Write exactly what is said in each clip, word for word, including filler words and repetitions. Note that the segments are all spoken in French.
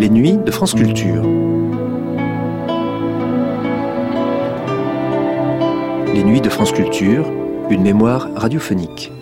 Les nuits de France Culture. Les nuits de France Culture, une mémoire radiophonique.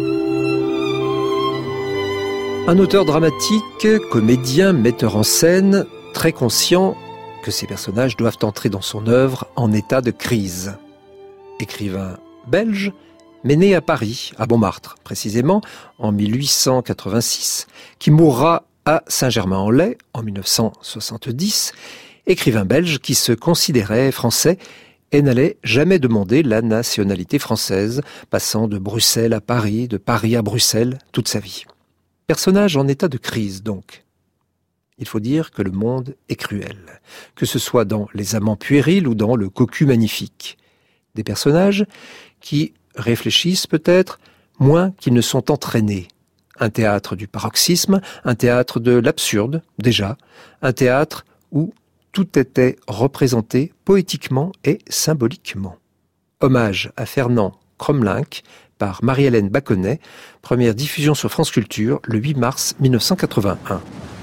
Un auteur dramatique, comédien, metteur en scène, très conscient que ses personnages doivent entrer dans son œuvre en état de crise. Écrivain belge, mais né à Paris, à Montmartre précisément, en mille huit cent quatre-vingt-six, qui mourra à Saint-Germain-en-Laye en mille neuf cent soixante-dix, écrivain belge qui se considérait français et n'allait jamais demander la nationalité française, passant de Bruxelles à Paris, de Paris à Bruxelles, toute sa vie. Personnage en état de crise donc. Il faut dire que le monde est cruel, que ce soit dans Les Amants puérils ou dans Le Cocu magnifique. Des personnages qui réfléchissent peut-être moins qu'ils ne sont entraînés. Un théâtre du paroxysme, un théâtre de l'absurde, déjà, un théâtre où tout était représenté poétiquement et symboliquement. Hommage à Fernand Cromlinck par Marie-Hélène Baconnet, première diffusion sur France Culture le huit mars mille neuf cent quatre-vingt-un.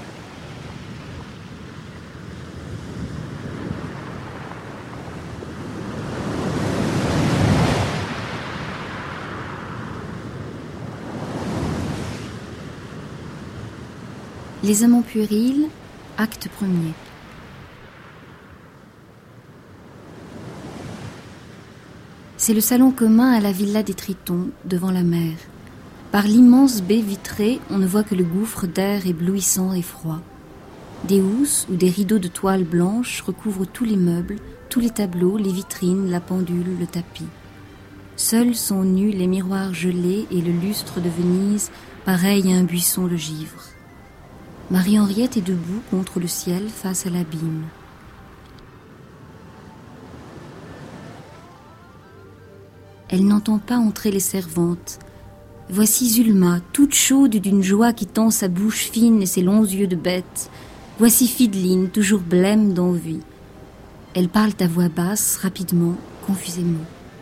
Les Amants puérils, acte premier. C'est le salon commun à la villa des Tritons, devant la mer. Par l'immense baie vitrée, on ne voit que le gouffre d'air éblouissant et froid. Des housses ou des rideaux de toile blanche recouvrent tous les meubles, tous les tableaux, les vitrines, la pendule, le tapis. Seuls sont nus les miroirs gelés et le lustre de Venise, pareil à un buisson de givre. Marie-Henriette est debout contre le ciel face à l'abîme. Elle n'entend pas entrer les servantes. Voici Zulma, toute chaude d'une joie qui tend sa bouche fine et ses longs yeux de bête. Voici Fideline, toujours blême d'envie. Elles parlent à voix basse, rapidement, confusément.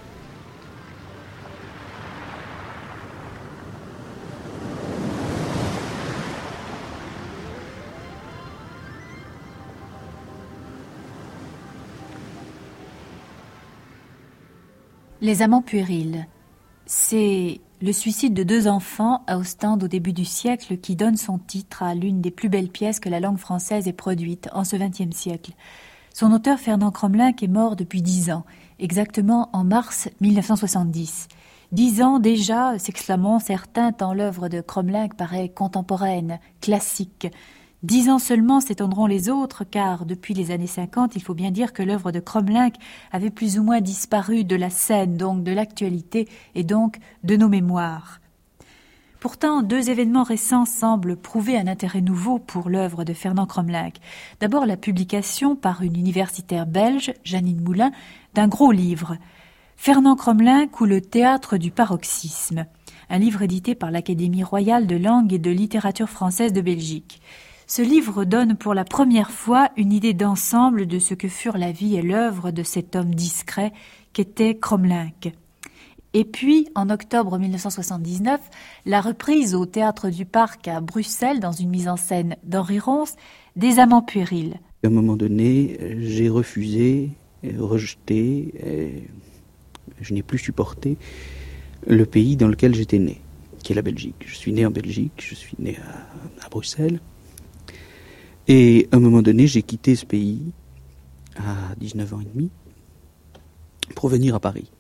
Les Amants puérils, c'est le suicide de deux enfants à Ostende au début du siècle qui donne son titre à l'une des plus belles pièces que la langue française ait produites en ce vingtième siècle. Son auteur Fernand Cromlinck est mort depuis dix ans, exactement en mars mille neuf cent soixante-dix. Dix ans déjà, s'exclamant certains tant l'œuvre de Cromlinck paraît contemporaine, classique. Dix ans seulement s'étonneront les autres, car depuis les années cinquante, il faut bien dire que l'œuvre de Cromlinck avait plus ou moins disparu de la scène, donc de l'actualité et donc de nos mémoires. Pourtant, deux événements récents semblent prouver un intérêt nouveau pour l'œuvre de Fernand Cromlinck. D'abord, la publication par une universitaire belge, Janine Moulin, d'un gros livre, Fernand Cromlinck ou le théâtre du paroxysme, un livre édité par l'Académie royale de langue et de littérature française de Belgique. Ce livre donne pour la première fois une idée d'ensemble de ce que furent la vie et l'œuvre de cet homme discret qu'était Cromlinck. Et puis, en octobre mille neuf cent soixante-dix-neuf, la reprise au Théâtre du Parc à Bruxelles, dans une mise en scène d'Henri Ronce, des Amants puérils. À un moment donné, j'ai refusé, rejeté, je n'ai plus supporté le pays dans lequel j'étais né, qui est la Belgique. Je suis né en Belgique, je suis né à, à Bruxelles. Et à un moment donné, j'ai quitté ce pays à dix-neuf ans et demi pour venir à Paris.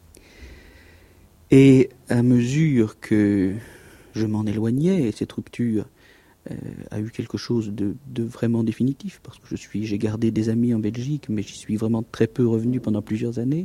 Et à mesure que je m'en éloignais, et cette rupture euh, a eu quelque chose de, de vraiment définitif, parce que je suis, j'ai gardé des amis en Belgique, mais j'y suis vraiment très peu revenu pendant plusieurs années.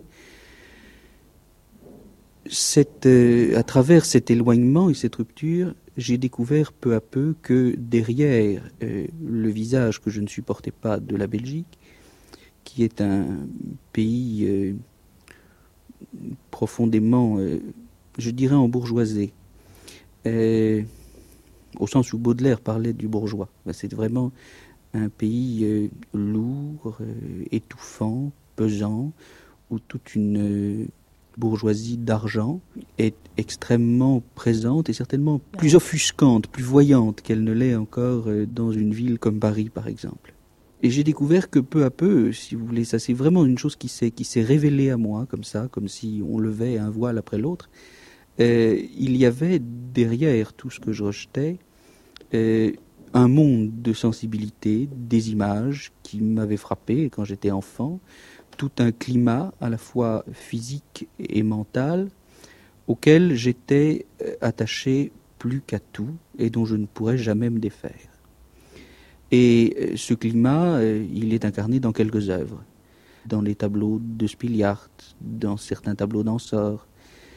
Cette, euh, à travers cet éloignement et cette rupture, j'ai découvert peu à peu que derrière euh, le visage que je ne supportais pas de la Belgique, qui est un pays euh, profondément, euh, je dirais, embourgeoisé, euh, au sens où Baudelaire parlait du bourgeois. C'est vraiment un pays euh, lourd, euh, étouffant, pesant, où toute une euh, bourgeoisie d'argent est extrêmement présente et certainement plus offusquante, plus voyante qu'elle ne l'est encore dans une ville comme Paris, par exemple. Et j'ai découvert que peu à peu, si vous voulez, ça c'est vraiment une chose qui s'est, qui s'est révélée à moi, comme ça, comme si on levait un voile après l'autre. Euh, il y avait derrière tout ce que je rejetais euh, un monde de sensibilité, des images qui m'avaient frappé quand j'étais enfant, tout un climat à la fois physique et mental auquel j'étais attaché plus qu'à tout et dont je ne pourrais jamais me défaire. Et ce climat, il est incarné dans quelques œuvres, dans les tableaux de Spiliart, dans certains tableaux d'Ensor,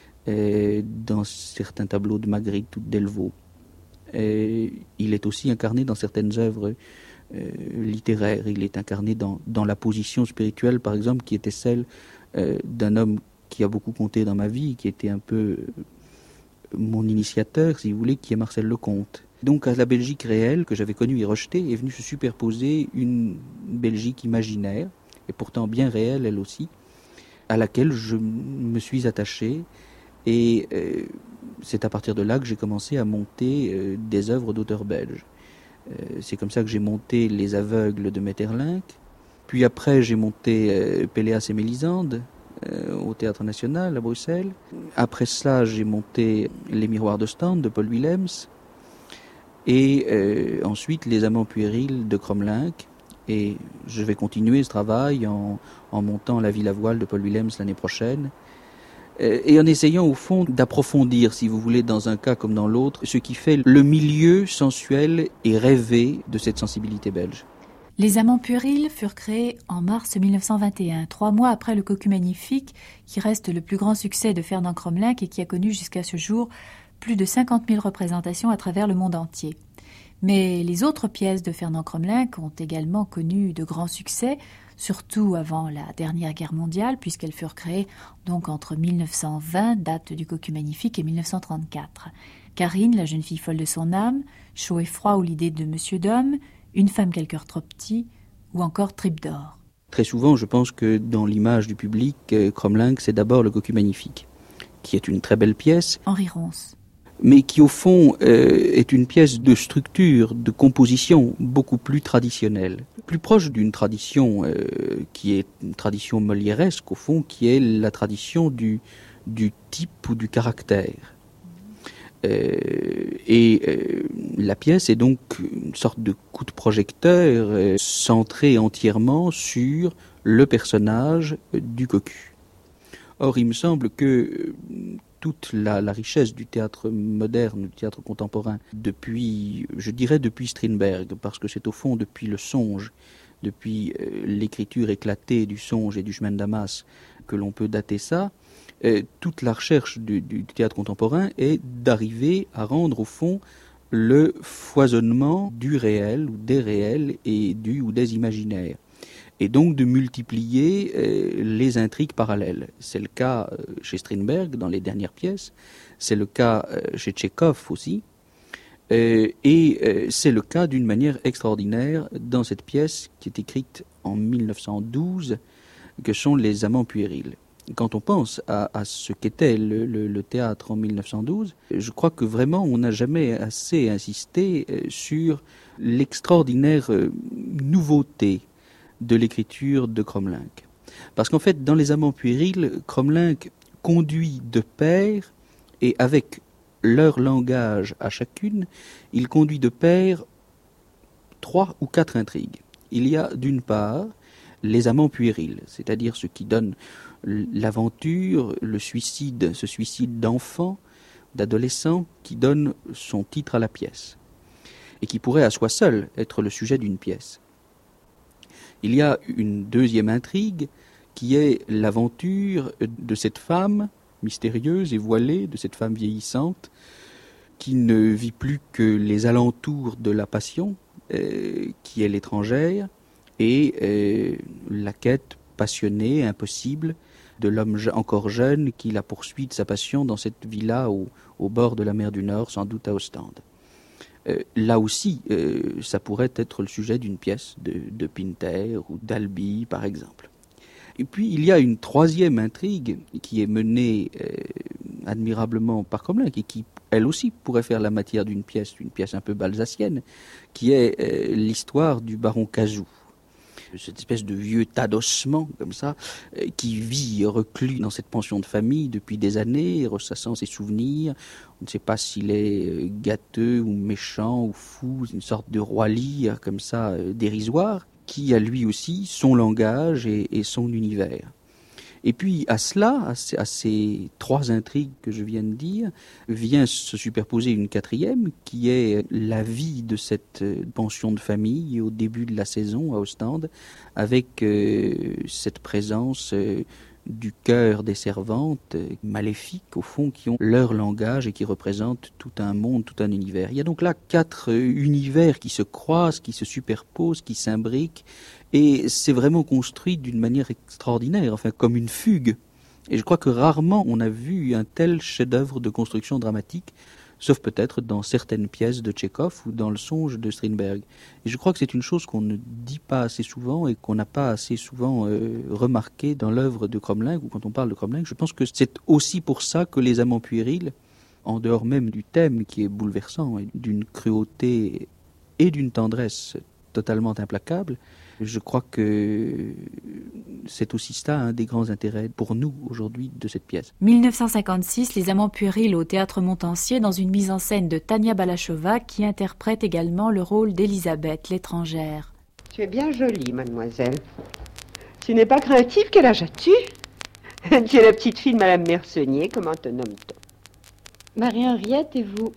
dans certains tableaux de Magritte ou de Delvaux. Et il est aussi incarné dans certaines œuvres euh, littéraires. Il est incarné dans, dans la position spirituelle, par exemple, qui était celle euh, d'un homme qui a beaucoup compté dans ma vie, qui était un peu mon initiateur, si vous voulez, qui est Marcel Lecomte. Donc à la Belgique réelle, que j'avais connue et rejetée, est venue se superposer une Belgique imaginaire, et pourtant bien réelle elle aussi, à laquelle je me suis attaché. Et euh, c'est à partir de là que j'ai commencé à monter euh, des œuvres d'auteurs belges. Euh, c'est comme ça que j'ai monté Les Aveugles de Maeterlinck. Puis après, j'ai monté euh, Péléas et Mélisande euh, au Théâtre National à Bruxelles. Après cela, j'ai monté Les Miroirs de Stande de Paul Willems. Et euh, ensuite, Les Amants puérils de Cromlinck. Et je vais continuer ce travail en, en montant La Ville à voile de Paul Willems l'année prochaine. Et en essayant au fond d'approfondir, si vous voulez, dans un cas comme dans l'autre, ce qui fait le milieu sensuel et rêvé de cette sensibilité belge. Les Amants puérils furent créés en mars mille neuf cent vingt et un, trois mois après Le Cocu Magnifique, qui reste le plus grand succès de Fernand Cromlinck et qui a connu jusqu'à ce jour plus de cinquante mille représentations à travers le monde entier. Mais les autres pièces de Fernand Cromlinck ont également connu de grands succès, surtout avant la dernière guerre mondiale, puisqu'elles furent créées donc entre mille neuf cent vingt, date du Cocu Magnifique, et mille neuf cent trente-quatre. Karine, la jeune fille folle de son âme, Chaud et froid ou l'idée de Monsieur Dom, Une femme quel cœur trop petit, ou encore Tripe d'or. Très souvent, je pense que dans l'image du public, Cromlinck, c'est d'abord le Cocu Magnifique, qui est une très belle pièce. Henri Ronce. Mais qui au fond euh, est une pièce de structure, de composition beaucoup plus traditionnelle, plus proche d'une tradition euh, qui est une tradition molièresque au fond, qui est la tradition du, du type ou du caractère. Euh, et euh, la pièce est donc une sorte de coup de projecteur euh, centré entièrement sur le personnage du cocu. Or, il me semble que euh, toute la, la richesse du théâtre moderne, du théâtre contemporain, depuis, je dirais depuis Strindberg, parce que c'est au fond depuis le songe, depuis euh, l'écriture éclatée du songe et du chemin de Damas que l'on peut dater ça. Euh, toute la recherche du, du théâtre contemporain est d'arriver à rendre au fond le foisonnement du réel ou des réels et du ou des imaginaires. Et donc de multiplier euh, les intrigues parallèles. C'est le cas euh, chez Strindberg dans les dernières pièces, c'est le cas euh, chez Tchekhov aussi, euh, et euh, c'est le cas d'une manière extraordinaire dans cette pièce qui est écrite en mille neuf cent douze, que sont Les Amants puérils. Quand on pense à, à ce qu'était le, le, le théâtre en mille neuf cent douze, je crois que vraiment on n'a jamais assez insisté euh, sur l'extraordinaire euh, nouveauté de l'écriture de Cromlinck. Parce qu'en fait, dans Les Amants puérils, Cromlinck conduit de pair, et avec leur langage à chacune, il conduit de pair trois ou quatre intrigues. Il y a d'une part les amants puérils, c'est-à-dire ce qui donne l'aventure, le suicide, ce suicide d'enfant, d'adolescent, qui donne son titre à la pièce, et qui pourrait à soi seul être le sujet d'une pièce. Il y a une deuxième intrigue qui est l'aventure de cette femme mystérieuse et voilée, de cette femme vieillissante qui ne vit plus que les alentours de la passion, euh, qui est l'étrangère, et euh, la quête passionnée, impossible, de l'homme encore jeune qui la poursuit de sa passion dans cette villa au, au bord de la mer du Nord, sans doute à Ostende. Euh, là aussi, euh, ça pourrait être le sujet d'une pièce de, de Pinter ou d'Albi, par exemple. Et puis, il y a une troisième intrigue qui est menée euh, admirablement par Cromlinck et qui, elle aussi, pourrait faire la matière d'une pièce, une pièce un peu balsacienne, qui est euh, l'histoire du baron Cazou. cette espèce de vieux tas d'ossements, comme ça, qui vit reclus dans cette pension de famille depuis des années, ressassant ses souvenirs. On ne sait pas s'il est gâteux ou méchant ou fou, une sorte de roi lyre, comme ça, dérisoire, qui a lui aussi son langage et, et son univers. Et puis à cela, à ces, à ces trois intrigues que je viens de dire, vient se superposer une quatrième qui est la vie de cette pension de famille au début de la saison à Ostende, avec euh, cette présence euh, du cœur des servantes euh, maléfiques au fond qui ont leur langage et qui représentent tout un monde, tout un univers. Il y a donc là quatre euh, univers qui se croisent, qui se superposent, qui s'imbriquent. Et c'est vraiment construit d'une manière extraordinaire, enfin comme une fugue. Et je crois que rarement on a vu un tel chef-d'œuvre de construction dramatique, sauf peut-être dans certaines pièces de Tchekhov ou dans le Songe de Strindberg. Et je crois que c'est une chose qu'on ne dit pas assez souvent et qu'on n'a pas assez souvent euh, remarqué dans l'œuvre de Cromlinck, ou quand on parle de Cromlinck. Je pense que c'est aussi pour ça que Les Amants puérils, en dehors même du thème qui est bouleversant, et d'une cruauté et d'une tendresse totalement implacable, je crois que c'est aussi ça un des grands intérêts pour nous aujourd'hui de cette pièce. dix-neuf cent cinquante-six, Les Amants puérils au Théâtre Montansier dans une mise en scène de Tania Balachova qui interprète également le rôle d'Elisabeth, l'étrangère. Tu es bien jolie, mademoiselle. Tu n'es pas craintive, quel âge as-tu? Tu es la petite fille de Madame Mersenier, comment te nomme-t-on? Marie-Henriette et vous?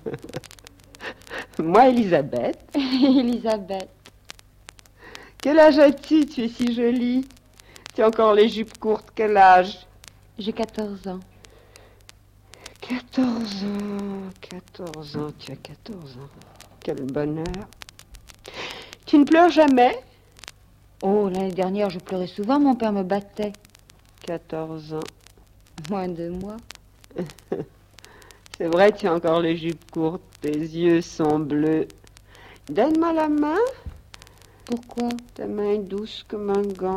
Moi, Elisabeth. Elisabeth. Quel âge as-tu? Tu es si jolie. Tu as encore les jupes courtes. Quel âge? J'ai quatorze ans. quatorze ans. quatorze ans. Tu as quatorze ans. Quel bonheur. Tu ne pleures jamais? Oh, l'année dernière, je pleurais souvent. Mon père me battait. quatorze ans. Moins de moi. C'est vrai, tu as encore les jupes courtes. Tes yeux sont bleus. Donne-moi la main. Pourquoi? Ta main est douce comme un gant.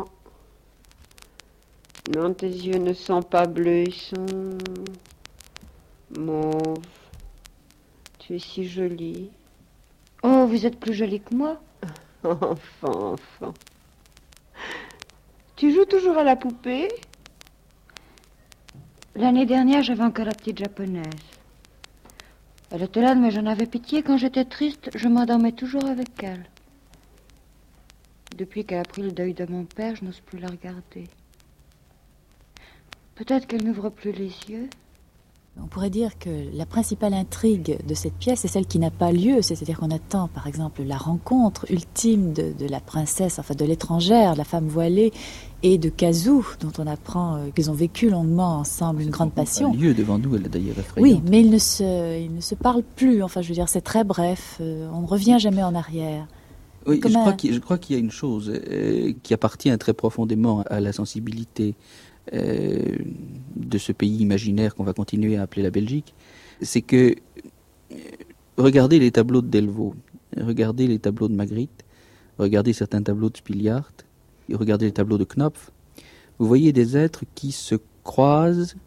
Non, tes yeux ne sont pas bleus, ils sont mauves. Tu es si jolie. Oh, vous êtes plus jolie que moi. Enfant, enfant. Tu joues toujours à la poupée? L'année dernière, j'avais encore la petite japonaise. Elle était là, mais j'en avais pitié. Quand j'étais triste, je m'endormais toujours avec elle. Depuis qu'elle a pris le deuil de mon père, je n'ose plus la regarder. Peut-être qu'elle n'ouvre plus les yeux. On pourrait dire que la principale intrigue de cette pièce est celle qui n'a pas lieu, c'est-à-dire qu'on attend par exemple la rencontre ultime de, de la princesse, enfin de l'étrangère, de la femme voilée, et de Kazoo, dont on apprend euh, qu'ils ont vécu longuement ensemble une grande passion. Un lieu devant nous, elle est d'ailleurs effrayante. Oui, mais ils ne se, ils ne se parlent plus, enfin je veux dire c'est très bref, euh, on ne revient jamais en arrière. Oui, je, un... crois qu'il, je crois qu'il y a une chose euh, qui appartient très profondément à la sensibilité euh, de ce pays imaginaire qu'on va continuer à appeler la Belgique, c'est que euh, regardez les tableaux de Delvaux, regardez les tableaux de Magritte, regardez certains tableaux de Spiliart, regardez les tableaux de Knopf, vous voyez des êtres qui se croisent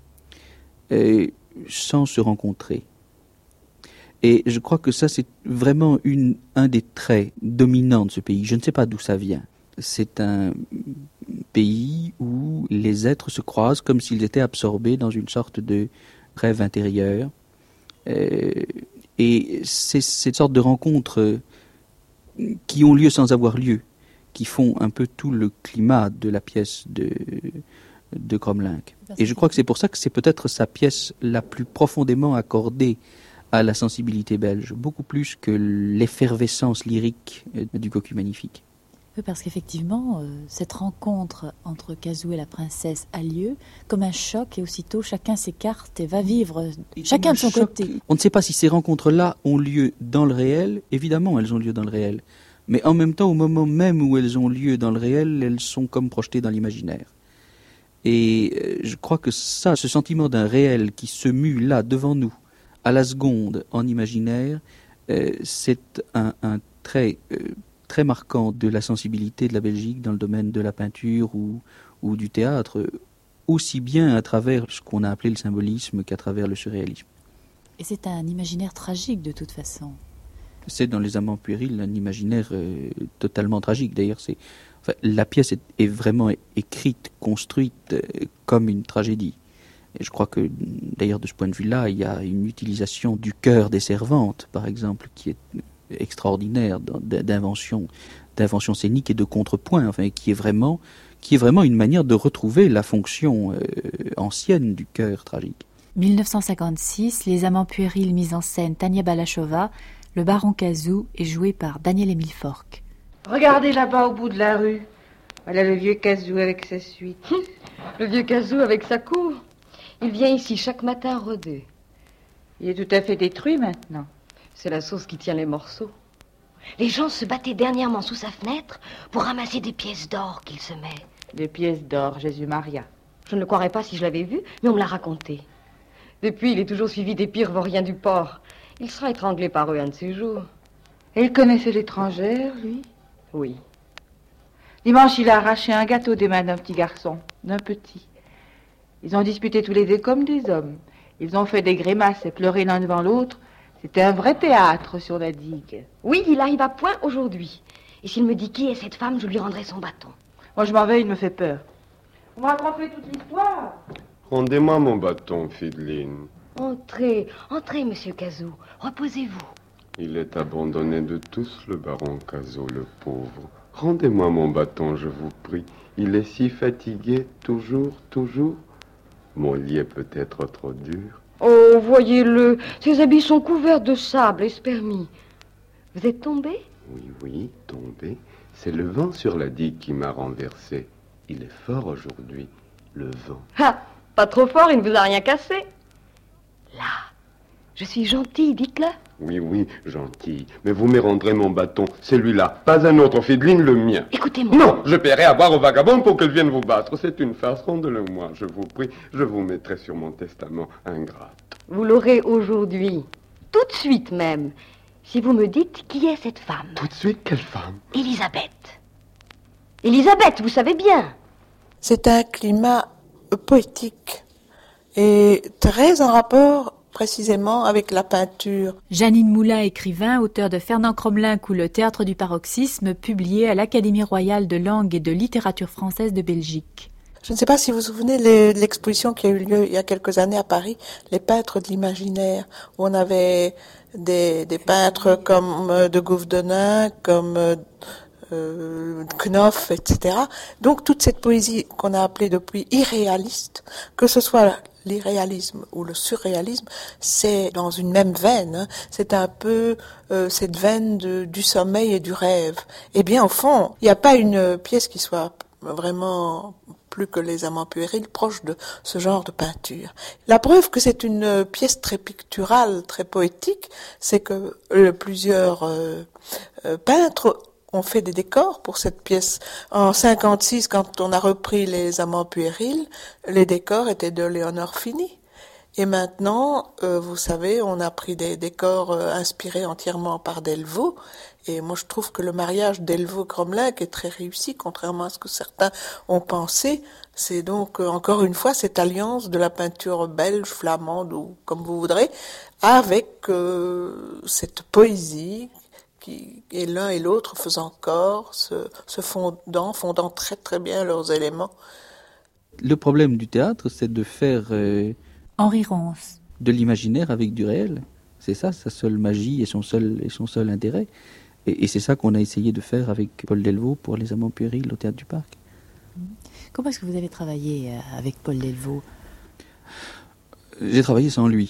euh, sans se rencontrer. Et je crois que ça, c'est vraiment une, un des traits dominants de ce pays. Je ne sais pas d'où ça vient. C'est un pays où les êtres se croisent comme s'ils étaient absorbés dans une sorte de rêve intérieur. Euh, et c'est cette sorte de rencontres qui ont lieu sans avoir lieu, qui font un peu tout le climat de la pièce de, de Cromlinck. Et je crois que c'est pour ça que c'est peut-être sa pièce la plus profondément accordée à la sensibilité belge, beaucoup plus que l'effervescence lyrique du Cocu Magnifique. Oui, parce qu'effectivement, euh, cette rencontre entre Kazoo et la princesse a lieu comme un choc, et aussitôt chacun s'écarte et va vivre, et chacun de son choc, côté. On ne sait pas si ces rencontres-là ont lieu dans le réel. Évidemment, elles ont lieu dans le réel. Mais en même temps, au moment même où elles ont lieu dans le réel, elles sont comme projetées dans l'imaginaire. Et euh, je crois que ça, ce sentiment d'un réel qui se mue là, devant nous, à la seconde, en imaginaire, euh, c'est un, un trait euh, très marquant de la sensibilité de la Belgique dans le domaine de la peinture ou, ou du théâtre, aussi bien à travers ce qu'on a appelé le symbolisme qu'à travers le surréalisme. Et c'est un imaginaire tragique de toute façon. C'est dans Les Amants puérils un imaginaire euh, totalement tragique. D'ailleurs, c'est, enfin, la pièce est, est vraiment écrite, construite euh, comme une tragédie. Et je crois que, d'ailleurs, de ce point de vue-là, il y a une utilisation du cœur des servantes, par exemple, qui est extraordinaire d'invention, d'invention scénique et de contrepoint, enfin, qui est vraiment, qui est vraiment une manière de retrouver la fonction euh, ancienne du cœur tragique. dix-neuf cent cinquante-six, Les Amants puérils mis en scène Tania Balachova, le baron Cazou est joué par Daniel-Émile Forck. Regardez là-bas au bout de la rue. Voilà le vieux Cazou avec sa suite. Le vieux Cazou avec sa cour. Il vient ici chaque matin rôder. Il est tout à fait détruit maintenant. C'est la sauce qui tient les morceaux. Les gens se battaient dernièrement sous sa fenêtre pour ramasser des pièces d'or qu'il se met. Des pièces d'or, Jésus-Maria. Je ne le croirais pas si je l'avais vu, mais on me l'a raconté. Depuis, il est toujours suivi des pires vauriens du port. Il sera étranglé par eux un de ces jours. Et il connaissait l'étrangère, lui? Oui. Dimanche, il a arraché un gâteau des mains d'un petit garçon, d'un petit. Ils ont disputé tous les deux comme des hommes. Ils ont fait des grimaces et pleuré l'un devant l'autre. C'était un vrai théâtre sur la digue. Oui, il arrive à point aujourd'hui. Et s'il me dit qui est cette femme, je lui rendrai son bâton. Moi, je m'en vais, il me fait peur. Vous me racontez toute l'histoire? Rendez-moi mon bâton, Fideline. Entrez, entrez, monsieur Cazou. Reposez-vous. Il est abandonné de tous, le baron Cazou, le pauvre. Rendez-moi mon bâton, je vous prie. Il est si fatigué, toujours, toujours. Mon lit est peut-être trop dur. Oh, voyez-le, ses habits sont couverts de sable et spermie. Vous êtes tombé? Oui, oui, tombé. C'est le vent sur la digue qui m'a renversé. Il est fort aujourd'hui, le vent. Ah, pas trop fort, il ne vous a rien cassé. Là, je suis gentille, dites-le. Oui, oui, gentil. Mais vous me rendrez mon bâton, celui-là. Pas un autre, Fideline, le mien. Écoutez-moi. Non, je paierai à boire aux vagabonds pour qu'elles viennent vous battre. C'est une farce, rendez-le-moi, je vous prie. Je vous mettrai sur mon testament ingrate. Vous l'aurez aujourd'hui. Tout de suite même. Si vous me dites qui est cette femme. Tout de suite, quelle femme? Élisabeth. Élisabeth, vous savez bien. C'est un climat poétique et très en rapport précisément avec la peinture. Janine Moulin, écrivain, auteur de Fernand Crommelin ou Le théâtre du paroxysme, publié à l'Académie royale de langue et de littérature française de Belgique. Je ne sais pas si vous vous souvenez de l'exposition qui a eu lieu il y a quelques années à Paris, les peintres de l'imaginaire, où on avait des, des peintres comme de Gouvedenin, comme euh, Knopf, et cetera. Donc toute cette poésie qu'on a appelée depuis irréaliste, que ce soit l'irréalisme ou le surréalisme, c'est dans une même veine. Hein. C'est un peu euh, cette veine de, du sommeil et du rêve. Eh bien, au fond, il n'y a pas une pièce qui soit vraiment plus que Les Amants puérils proche de ce genre de peinture. La preuve que c'est une pièce très picturale, très poétique, c'est que euh, plusieurs euh, euh, peintres ont fait des décors pour cette pièce. En cinquante-six, quand on a repris Les Amants puérils, les décors étaient de Léonore Fini. Et maintenant, euh, vous savez, on a pris des décors euh, inspirés entièrement par Delvaux. Et moi, je trouve que le mariage Delvaux-Crommelin, qui est très réussi, contrairement à ce que certains ont pensé, c'est donc, euh, encore une fois, cette alliance de la peinture belge, flamande, ou comme vous voudrez, avec euh, cette poésie qui est l'un et l'autre faisant corps, se, se fondant, fondant très très bien leurs éléments. Le problème du théâtre, c'est de faire euh, Henri Ronce. de l'imaginaire avec du réel. C'est ça, sa seule magie et son seul, et son seul intérêt. Et, et c'est ça qu'on a essayé de faire avec Paul Delvaux pour Les Amants puérils au Théâtre du Parc. Comment est-ce que vous avez travaillé avec Paul Delvaux ? J'ai travaillé sans lui.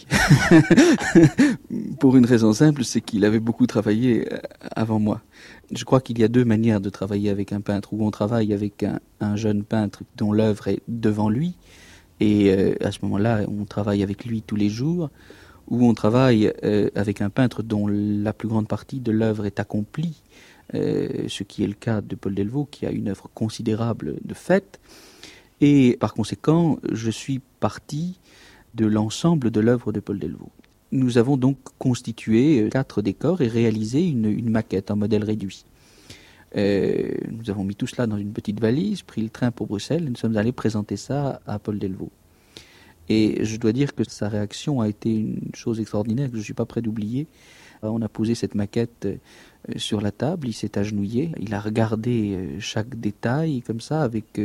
Pour une raison simple, c'est qu'il avait beaucoup travaillé avant moi. Je crois qu'il y a deux manières de travailler avec un peintre, où on travaille avec un, un jeune peintre dont l'œuvre est devant lui, et euh, à ce moment-là, on travaille avec lui tous les jours, où on travaille euh, avec un peintre dont la plus grande partie de l'œuvre est accomplie, euh, ce qui est le cas de Paul Delvaux, qui a une œuvre considérable de fait. Et par conséquent, je suis parti de l'ensemble de l'œuvre de Paul Delvaux. Nous avons donc constitué quatre décors et réalisé une, une maquette en modèle réduit. Euh, nous avons mis tout cela dans une petite valise, pris le train pour Bruxelles et nous sommes allés présenter ça à Paul Delvaux. Et je dois dire que sa réaction a été une chose extraordinaire que je ne suis pas prêt d'oublier. On a posé cette maquette sur la table, il s'est agenouillé, il a regardé chaque détail comme ça avec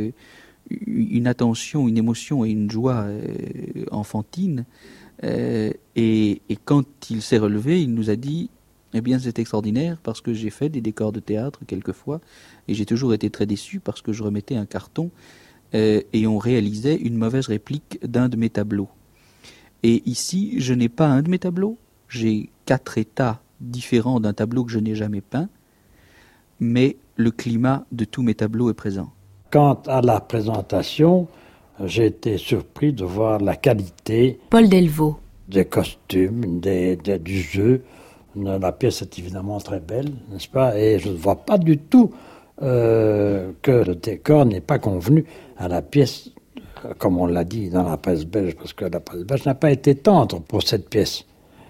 une attention, une émotion et une joie enfantine. Et, et quand il s'est relevé, il nous a dit « Eh bien, c'est extraordinaire parce que j'ai fait des décors de théâtre quelquefois et j'ai toujours été très déçu parce que je remettais un carton et on réalisait une mauvaise réplique d'un de mes tableaux. Et ici, je n'ai pas un de mes tableaux, j'ai quatre états différents d'un tableau que je n'ai jamais peint, mais le climat de tous mes tableaux est présent. » Quant à la présentation, j'ai été surpris de voir la qualité Paul Delvaux. Des costumes, des, des, du jeu. La pièce est évidemment très belle, n'est-ce pas? Et je ne vois pas du tout euh, que le décor n'est pas convenu à la pièce, comme on l'a dit dans la presse belge, parce que la presse belge n'a pas été tendre pour cette pièce.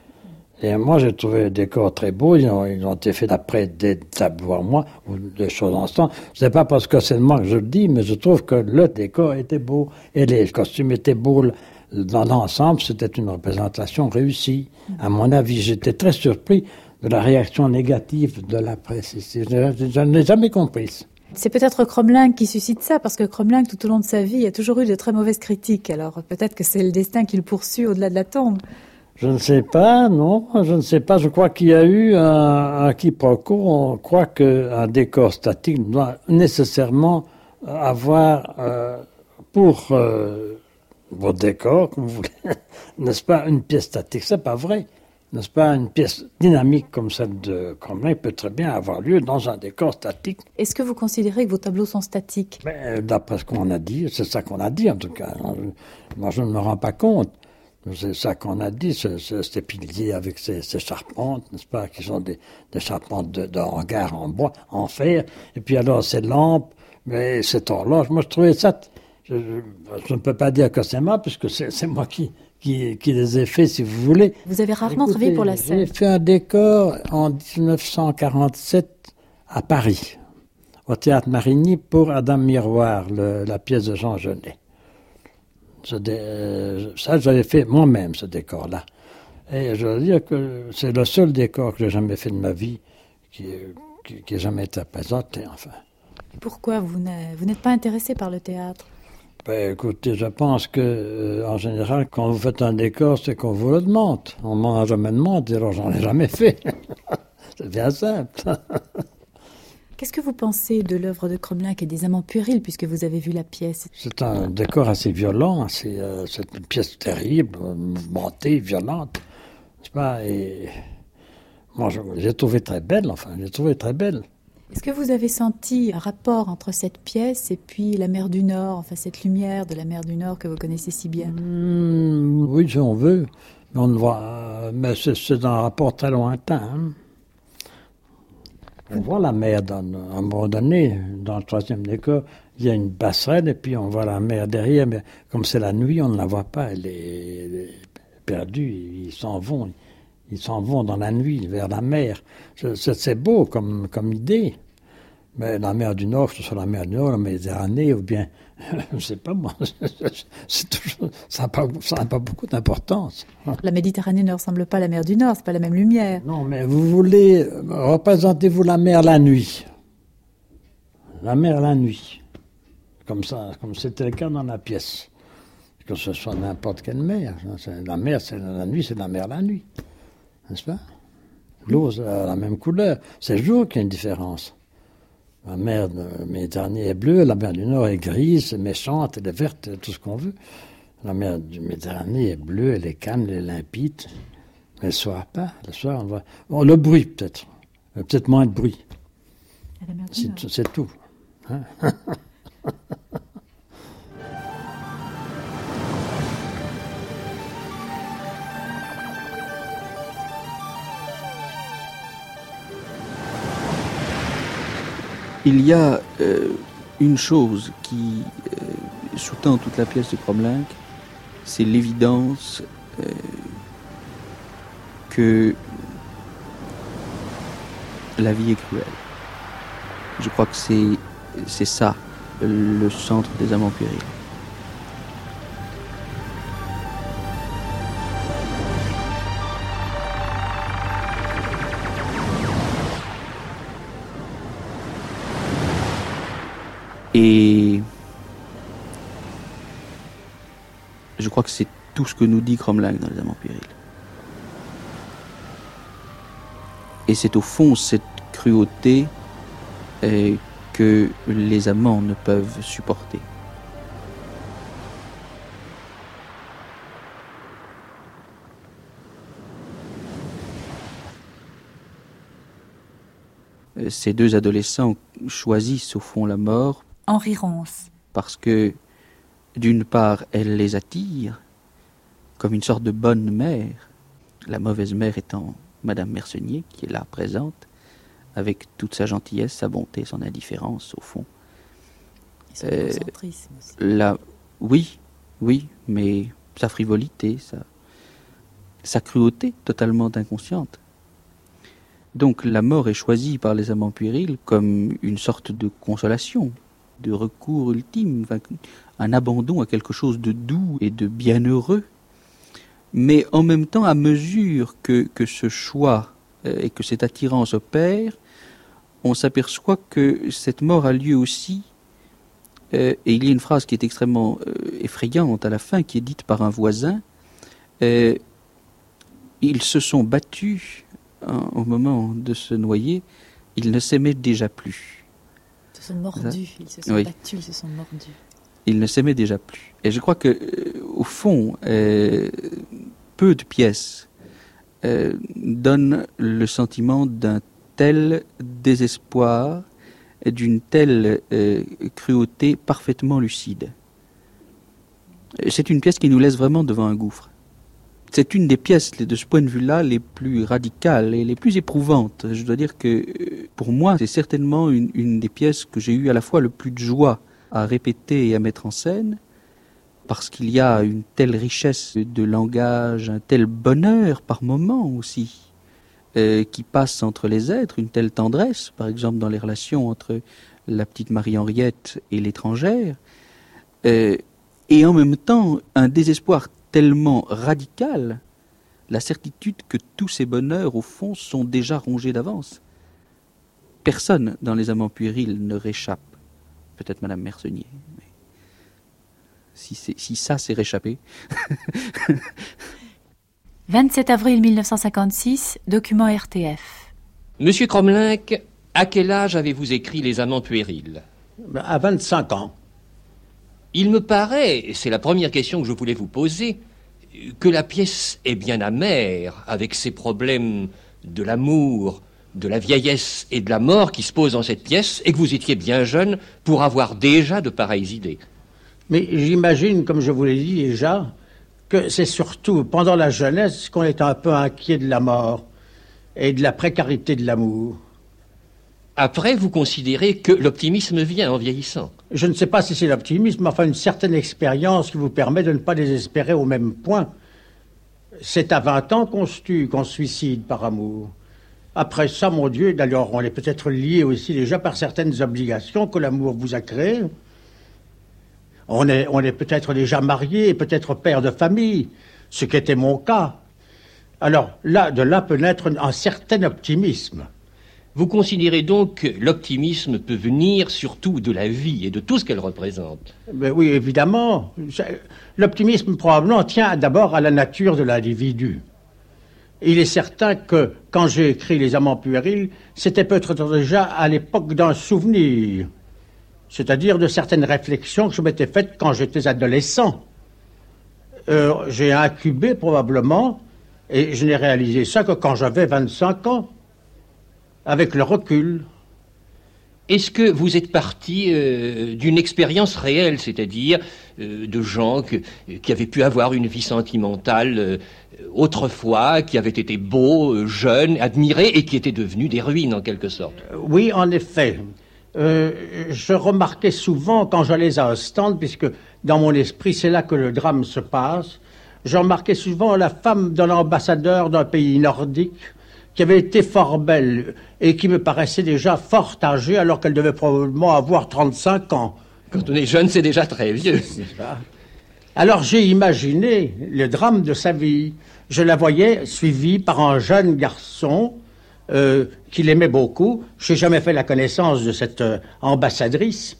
Et moi, j'ai trouvé le décor très beau. Ils ont, ils ont été faits d'après des tableaux à moi, ou des choses ensemble. Ce n'est pas parce que c'est moi que je le dis, mais je trouve que le décor était beau et les costumes étaient beaux. Dans l'ensemble, c'était une représentation réussie. À mon avis, j'étais très surpris de la réaction négative de la presse ici. Je, je, je ne l'ai jamais comprise. C'est peut-être Cromlinck qui suscite ça, parce que Cromlinck, tout au long de sa vie, a toujours eu de très mauvaises critiques. Alors peut-être que c'est le destin qui le poursuit au-delà de la tombe. Je ne sais pas, non, je ne sais pas. Je crois qu'il y a eu un, un quiproquo. On croit qu'un décor statique doit nécessairement avoir, euh, pour euh, votre décor, comme vous voulez, n'est-ce pas, une pièce statique. C'est pas vrai. N'est-ce pas, une pièce dynamique comme celle de Cromlinck peut très bien avoir lieu dans un décor statique. Est-ce que vous considérez que vos tableaux sont statiques? Mais, d'après ce qu'on a dit, c'est ça qu'on a dit en tout cas. Moi, je ne me rends pas compte. C'est ça qu'on a dit, c'est, c'est, ces piliers avec ces, ces charpentes, n'est-ce pas, qui sont des, des charpentes de, de hangar en bois, en fer, et puis alors ces lampes, mais cette horloge, moi je trouvais ça, je, je, je ne peux pas dire que c'est moi, puisque c'est, c'est moi qui, qui, qui les ai fait, si vous voulez. Vous avez rarement Écoutez, travaillé pour la scène. J'ai fait un décor en dix-neuf cent quarante-sept à Paris, au Théâtre Marigny, pour Adam Miroir, le, la pièce de Jean Genet. Ce dé, euh, ça, j'avais fait moi-même, ce décor-là. Et je veux dire que c'est le seul décor que j'ai jamais fait de ma vie qui n'a jamais été présenté, enfin. Pourquoi vous n'êtes, vous n'êtes pas intéressé par le théâtre? Ben, écoutez, je pense que, euh, en général, quand vous faites un décor, c'est qu'on vous le demande. On m'en a jamais demandé, alors j'en ai jamais fait. C'est bien simple. Qu'est-ce que vous pensez de l'œuvre de Cromlinck et des Amants puérils, puisque vous avez vu la pièce? C'est un décor assez violent, assez, euh, c'est une pièce terrible, mouvementée, violente, n'est-ce pas? Et moi, je l'ai trouvée très belle, enfin, je l'ai trouvée très belle. Est-ce que vous avez senti un rapport entre cette pièce et puis la mer du Nord, enfin cette lumière de la mer du Nord que vous connaissez si bien? Mmh, oui, si on veut, mais on ne voit, euh, mais c'est, c'est un rapport très lointain, hein. On voit la mer dans, à un moment donné, dans le troisième décor, il y a une passerelle et puis on voit la mer derrière, mais comme c'est la nuit, on ne la voit pas, elle est, elle est perdue, ils s'en vont, ils s'en vont dans la nuit vers la mer. C'est, c'est beau comme, comme idée, mais la mer du Nord, que ce soit la mer du Nord, la Méditerranée, ou bien, je ne sais pas moi, c'est toujours, ça n'a pas, ça n'a pas beaucoup d'importance. La Méditerranée ne ressemble pas à la mer du Nord, c'est pas la même lumière. Non, mais vous voulez, représentez-vous la mer la nuit. La mer la nuit. Comme ça, comme c'était le cas dans la pièce. Que ce soit n'importe quelle mer. La mer, c'est la nuit, c'est la mer la nuit. N'est-ce pas? L'eau, c'est la même couleur. C'est le jour qu'il y a une différence. La mer Méditerranée est bleue, la mer du Nord est grise, c'est méchante, elle est verte, tout ce qu'on veut. La mer du Méditerranée est bleue, elle est calme, elle est limpide. Mais le soir, pas. Le soir, on voit... Bon, le bruit, peut-être. Peut-être moins de bruit. C'est, c'est tout. Hein? Il y a euh, une chose qui euh, sous-tend toute la pièce de Cromlinck, c'est l'évidence euh, que la vie est cruelle. Je crois que c'est, c'est ça, le centre des Amants puérils. Et je crois que c'est tout ce que nous dit Cromlinck dans Les Amants puérils. Et c'est au fond cette cruauté euh, que les amants ne peuvent supporter. Ces deux adolescents choisissent au fond la mort. Henri Ronce. Parce que, d'une part, elle les attire, comme une sorte de bonne mère, la mauvaise mère étant Madame Mersenier, qui est là présente, avec toute sa gentillesse, sa bonté, son indifférence, au fond. Et son euh, concentrisme aussi. La, oui, oui, mais sa frivolité, sa, sa cruauté totalement inconsciente. Donc la mort est choisie par les amants puérils comme une sorte de consolation, de recours ultime, enfin, un abandon à quelque chose de doux et de bienheureux. Mais en même temps, à mesure que, que ce choix euh, et que cette attirance opère, on s'aperçoit que cette mort a lieu aussi, euh, et il y a une phrase qui est extrêmement euh, effrayante à la fin, qui est dite par un voisin, euh, ils se sont battus au moment de se noyer, ils ne s'aimaient déjà plus. Ils se sont mordus, ils se sont oui. battus, ils se sont mordus. Ils ne s'aimaient déjà plus. Et je crois que, euh, au fond, euh, peu de pièces euh, donnent le sentiment d'un tel désespoir et d'une telle euh, cruauté parfaitement lucide. C'est une pièce qui nous laisse vraiment devant un gouffre. C'est une des pièces, de ce point de vue-là, les plus radicales et les plus éprouvantes. Je dois dire que, pour moi, c'est certainement une, une des pièces que j'ai eu à la fois le plus de joie à répéter et à mettre en scène, parce qu'il y a une telle richesse de langage, un tel bonheur par moments aussi, euh, qui passe entre les êtres, une telle tendresse, par exemple dans les relations entre la petite Marie-Henriette et l'étrangère, euh, et en même temps un désespoir tellement radical, la certitude que tous ces bonheurs, au fond, sont déjà rongés d'avance. Personne dans Les Amants puérils ne réchappe. Peut-être Madame Mersenier, mais si, c'est, si ça c'est réchappé. vingt-sept avril mille neuf cent cinquante-six, document R T F. Monsieur Cromlinck, à quel âge avez-vous écrit Les Amants puérils ? À vingt-cinq ans. Il me paraît, c'est la première question que je voulais vous poser, que la pièce est bien amère avec ces problèmes de l'amour, de la vieillesse et de la mort qui se posent dans cette pièce, et que vous étiez bien jeune pour avoir déjà de pareilles idées. Mais j'imagine, comme je vous l'ai dit déjà, que c'est surtout pendant la jeunesse qu'on est un peu inquiet de la mort et de la précarité de l'amour. Après, vous considérez que l'optimisme vient en vieillissant. Je ne sais pas si c'est l'optimisme, mais enfin une certaine expérience qui vous permet de ne pas désespérer au même point. C'est à vingt ans qu'on se tue, qu'on se suicide par amour. Après ça, mon Dieu, d'ailleurs, on est peut-être lié aussi déjà par certaines obligations que l'amour vous a créées. On est, on est peut-être déjà marié, peut-être père de famille, ce qui était mon cas. Alors là, de là peut naître un certain optimisme. Vous considérez donc que l'optimisme peut venir surtout de la vie et de tout ce qu'elle représente? Ben oui, évidemment. L'optimisme probablement tient d'abord à la nature de l'individu. Il est certain que quand j'ai écrit Les Amants puérils, c'était peut-être déjà à l'époque d'un souvenir, c'est-à-dire de certaines réflexions que je m'étais faites quand j'étais adolescent. Euh, j'ai incubé probablement, et je n'ai réalisé ça que quand j'avais vingt-cinq ans. Avec le recul. Est-ce que vous êtes parti euh, d'une expérience réelle, c'est-à-dire euh, de gens que, qui avaient pu avoir une vie sentimentale euh, autrefois, qui avaient été beaux, euh, jeunes, admirés, et qui étaient devenus des ruines en quelque sorte? Oui, en effet. Euh, je remarquais souvent quand j'allais à Ostende, puisque dans mon esprit c'est là que le drame se passe, je remarquais souvent la femme de l'ambassadeur d'un pays nordique, qui avait été fort belle et qui me paraissait déjà fort âgée alors qu'elle devait probablement avoir trente-cinq ans. Quand on est jeune, c'est déjà très vieux. Alors j'ai imaginé le drame de sa vie. Je la voyais suivie par un jeune garçon euh, qui l'aimait beaucoup. Je n'ai jamais fait la connaissance de cette euh, ambassadrice,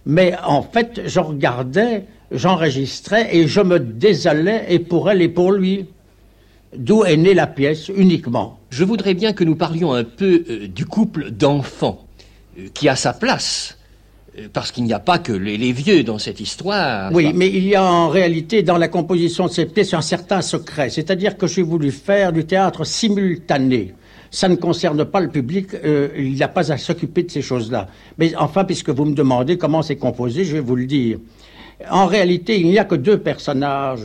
Mais en fait, je regardais, j'enregistrais et je me désolais et pour elle et pour lui. D'où est née la pièce uniquement. Je voudrais bien que nous parlions un peu euh, du couple d'enfants euh, qui a sa place. Euh, parce qu'il n'y a pas que les, les vieux dans cette histoire. Oui, enfin... mais il y a en réalité dans la composition de cette pièce un certain secret. C'est-à-dire que j'ai voulu faire du théâtre simultané. Ça ne concerne pas le public, euh, il n'a pas à s'occuper de ces choses-là. Mais enfin, puisque vous me demandez comment c'est composé, je vais vous le dire. En réalité, il n'y a que deux personnages.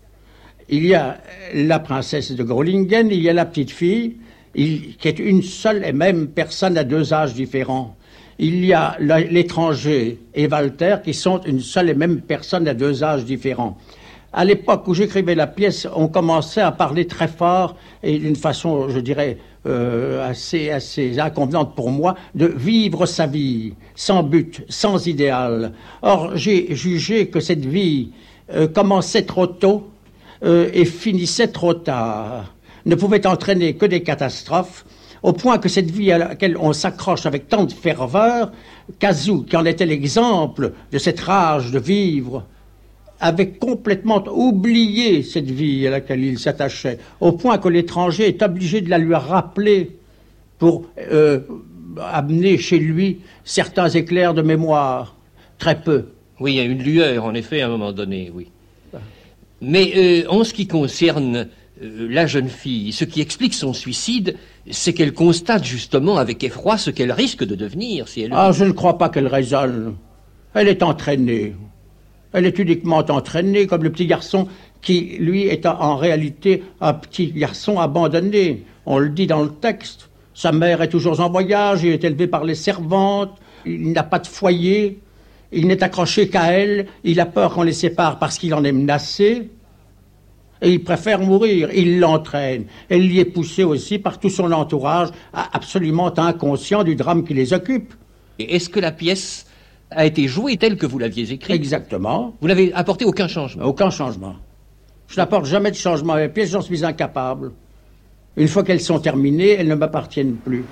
Il y a la princesse de Groningen, il y a la petite fille, il, qui est une seule et même personne à deux âges différents. Il y a l'étranger et Walter, qui sont une seule et même personne à deux âges différents. À l'époque où j'écrivais la pièce, on commençait à parler très fort et d'une façon, je dirais, euh, assez, assez inconvenante pour moi, de vivre sa vie, sans but, sans idéal. Or, j'ai jugé que cette vie euh, commençait trop tôt euh, et finissait trop tard, ne pouvait entraîner que des catastrophes, au point que cette vie à laquelle on s'accroche avec tant de ferveur, Cazou, qui en était l'exemple de cette rage de vivre, avait complètement oublié cette vie à laquelle il s'attachait, au point que l'étranger est obligé de la lui rappeler pour euh, amener chez lui certains éclairs de mémoire. Très peu. Oui, il y a une lueur, en effet, à un moment donné, oui. Mais euh, en ce qui concerne euh, la jeune fille, ce qui explique son suicide, c'est qu'elle constate justement avec effroi ce qu'elle risque de devenir si elle... Ah, je ne crois pas qu'elle raisonne. Elle est entraînée. Elle est uniquement entraînée comme le petit garçon qui, lui, est en réalité un petit garçon abandonné. On le dit dans le texte. Sa mère est toujours en voyage, il est élevé par les servantes, il n'a pas de foyer, il n'est accroché qu'à elle, il a peur qu'on les sépare parce qu'il en est menacé, et il préfère mourir, il l'entraîne. Elle y est poussée aussi par tout son entourage, absolument inconscient du drame qui les occupe. Et est-ce que la pièce a été jouée telle que vous l'aviez écrite? Exactement. Vous n'avez apporté aucun changement? Aucun changement. Je n'apporte jamais de changement à la pièce, j'en suis incapable. Une fois qu'elles sont terminées, elles ne m'appartiennent plus.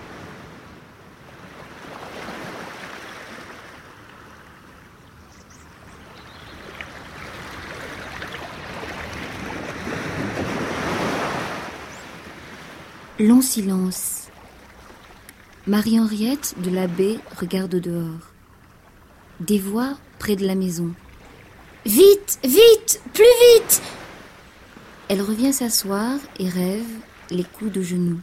Long silence. Marie-Henriette de la Baie regarde au dehors. Des voix près de la maison. Vite, vite, plus vite! Elle revient s'asseoir et rêve, les coudes aux genoux.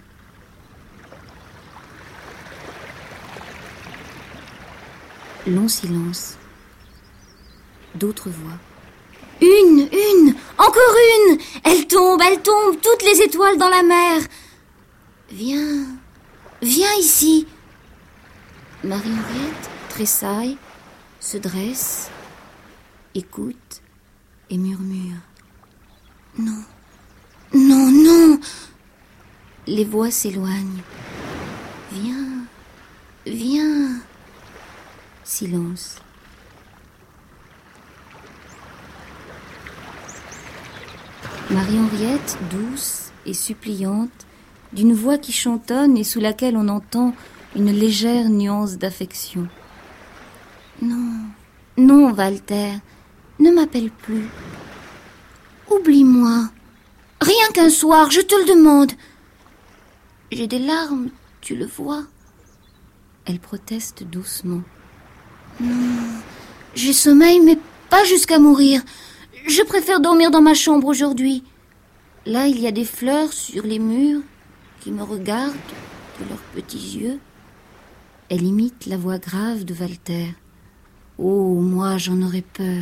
Long silence. D'autres voix. Une, une, encore une! Elle tombe, elle tombe, toutes les étoiles dans la mer. Viens, viens ici. Marie-Henriette tressaille, se dresse, écoute et murmure. Non, non, non. Les voix s'éloignent. Viens, viens. Silence. Marie-Henriette, douce et suppliante, d'une voix qui chantonne et sous laquelle on entend une légère nuance d'affection. Non, non, Walter, ne m'appelle plus. Oublie-moi. Rien qu'un soir, je te le demande. J'ai des larmes, tu le vois. Elle proteste doucement. Non, j'ai sommeil, mais pas jusqu'à mourir. Je préfère dormir dans ma chambre aujourd'hui. Là, il y a des fleurs sur les murs qui me regardent de leurs petits yeux. Elle imite la voix grave de Walter. Oh, moi, j'en aurais peur.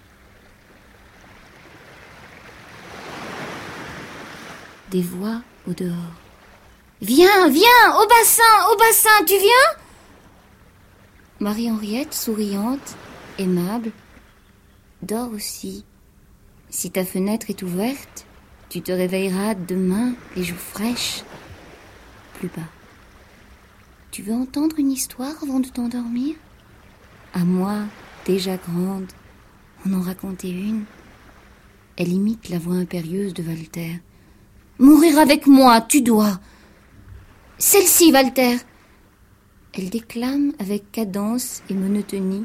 Des voix au dehors. Viens, viens, au bassin, au bassin, tu viens? Marie-Henriette, souriante, aimable, dors aussi. Si ta fenêtre est ouverte, tu te réveilleras demain, les joues fraîches. Plus bas. Tu veux entendre une histoire avant de t'endormir? À moi, déjà grande, on en racontait une. Elle imite la voix impérieuse de Walter. Mourir avec moi, tu dois. Celle-ci, Walter. Elle déclame avec cadence et monotonie,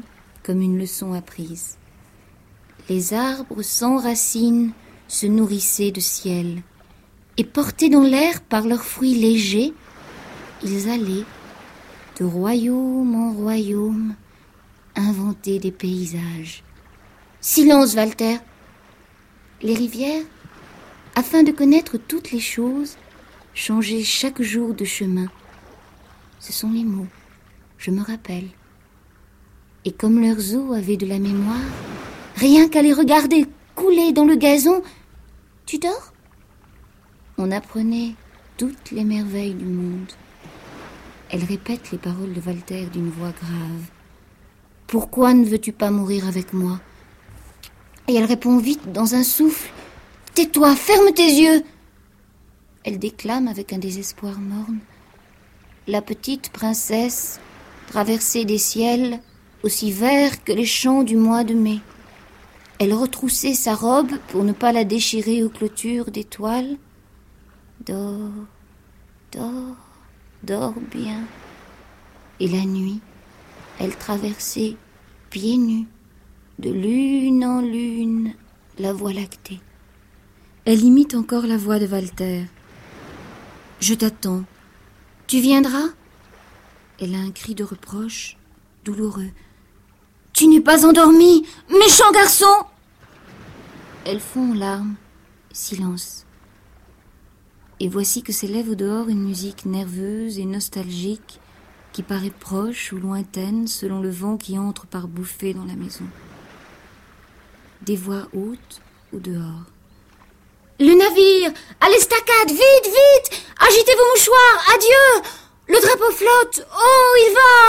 comme une leçon apprise. Les arbres sans racines se nourrissaient de ciel, et portés dans l'air par leurs fruits légers, ils allaient, de royaume en royaume, inventer des paysages. Silence, Walter! Les rivières, afin de connaître toutes les choses, changeaient chaque jour de chemin. Ce sont les mots, je me rappelle. Et comme leurs eaux avaient de la mémoire, rien qu'à les regarder couler dans le gazon, tu dors? On apprenait toutes les merveilles du monde. Elle répète les paroles de Walter d'une voix grave. « Pourquoi ne veux-tu pas mourir avec moi ?» Et elle répond vite dans un souffle. « Tais-toi, ferme tes yeux !» Elle déclame avec un désespoir morne. La petite princesse traversait des ciels aussi verts que les champs du mois de mai. Elle retroussait sa robe pour ne pas la déchirer aux clôtures d'étoiles. Dors, dors, dors bien. Et la nuit, elle traversait pieds nus, de lune en lune, la voie lactée. Elle imite encore la voix de Walter. « Je t'attends. Tu viendras ?» Elle a un cri de reproche, douloureux. « Tu n'es pas endormi, méchant garçon !» Elle fond en larmes, silence. Et voici que s'élève au dehors une musique nerveuse et nostalgique qui paraît proche ou lointaine selon le vent qui entre par bouffées dans la maison. Des voix hautes au dehors. « Le navire! À l'estacade! Vite, vite! Agitez vos mouchoirs! Adieu! Le drapeau flotte! Oh, il va !»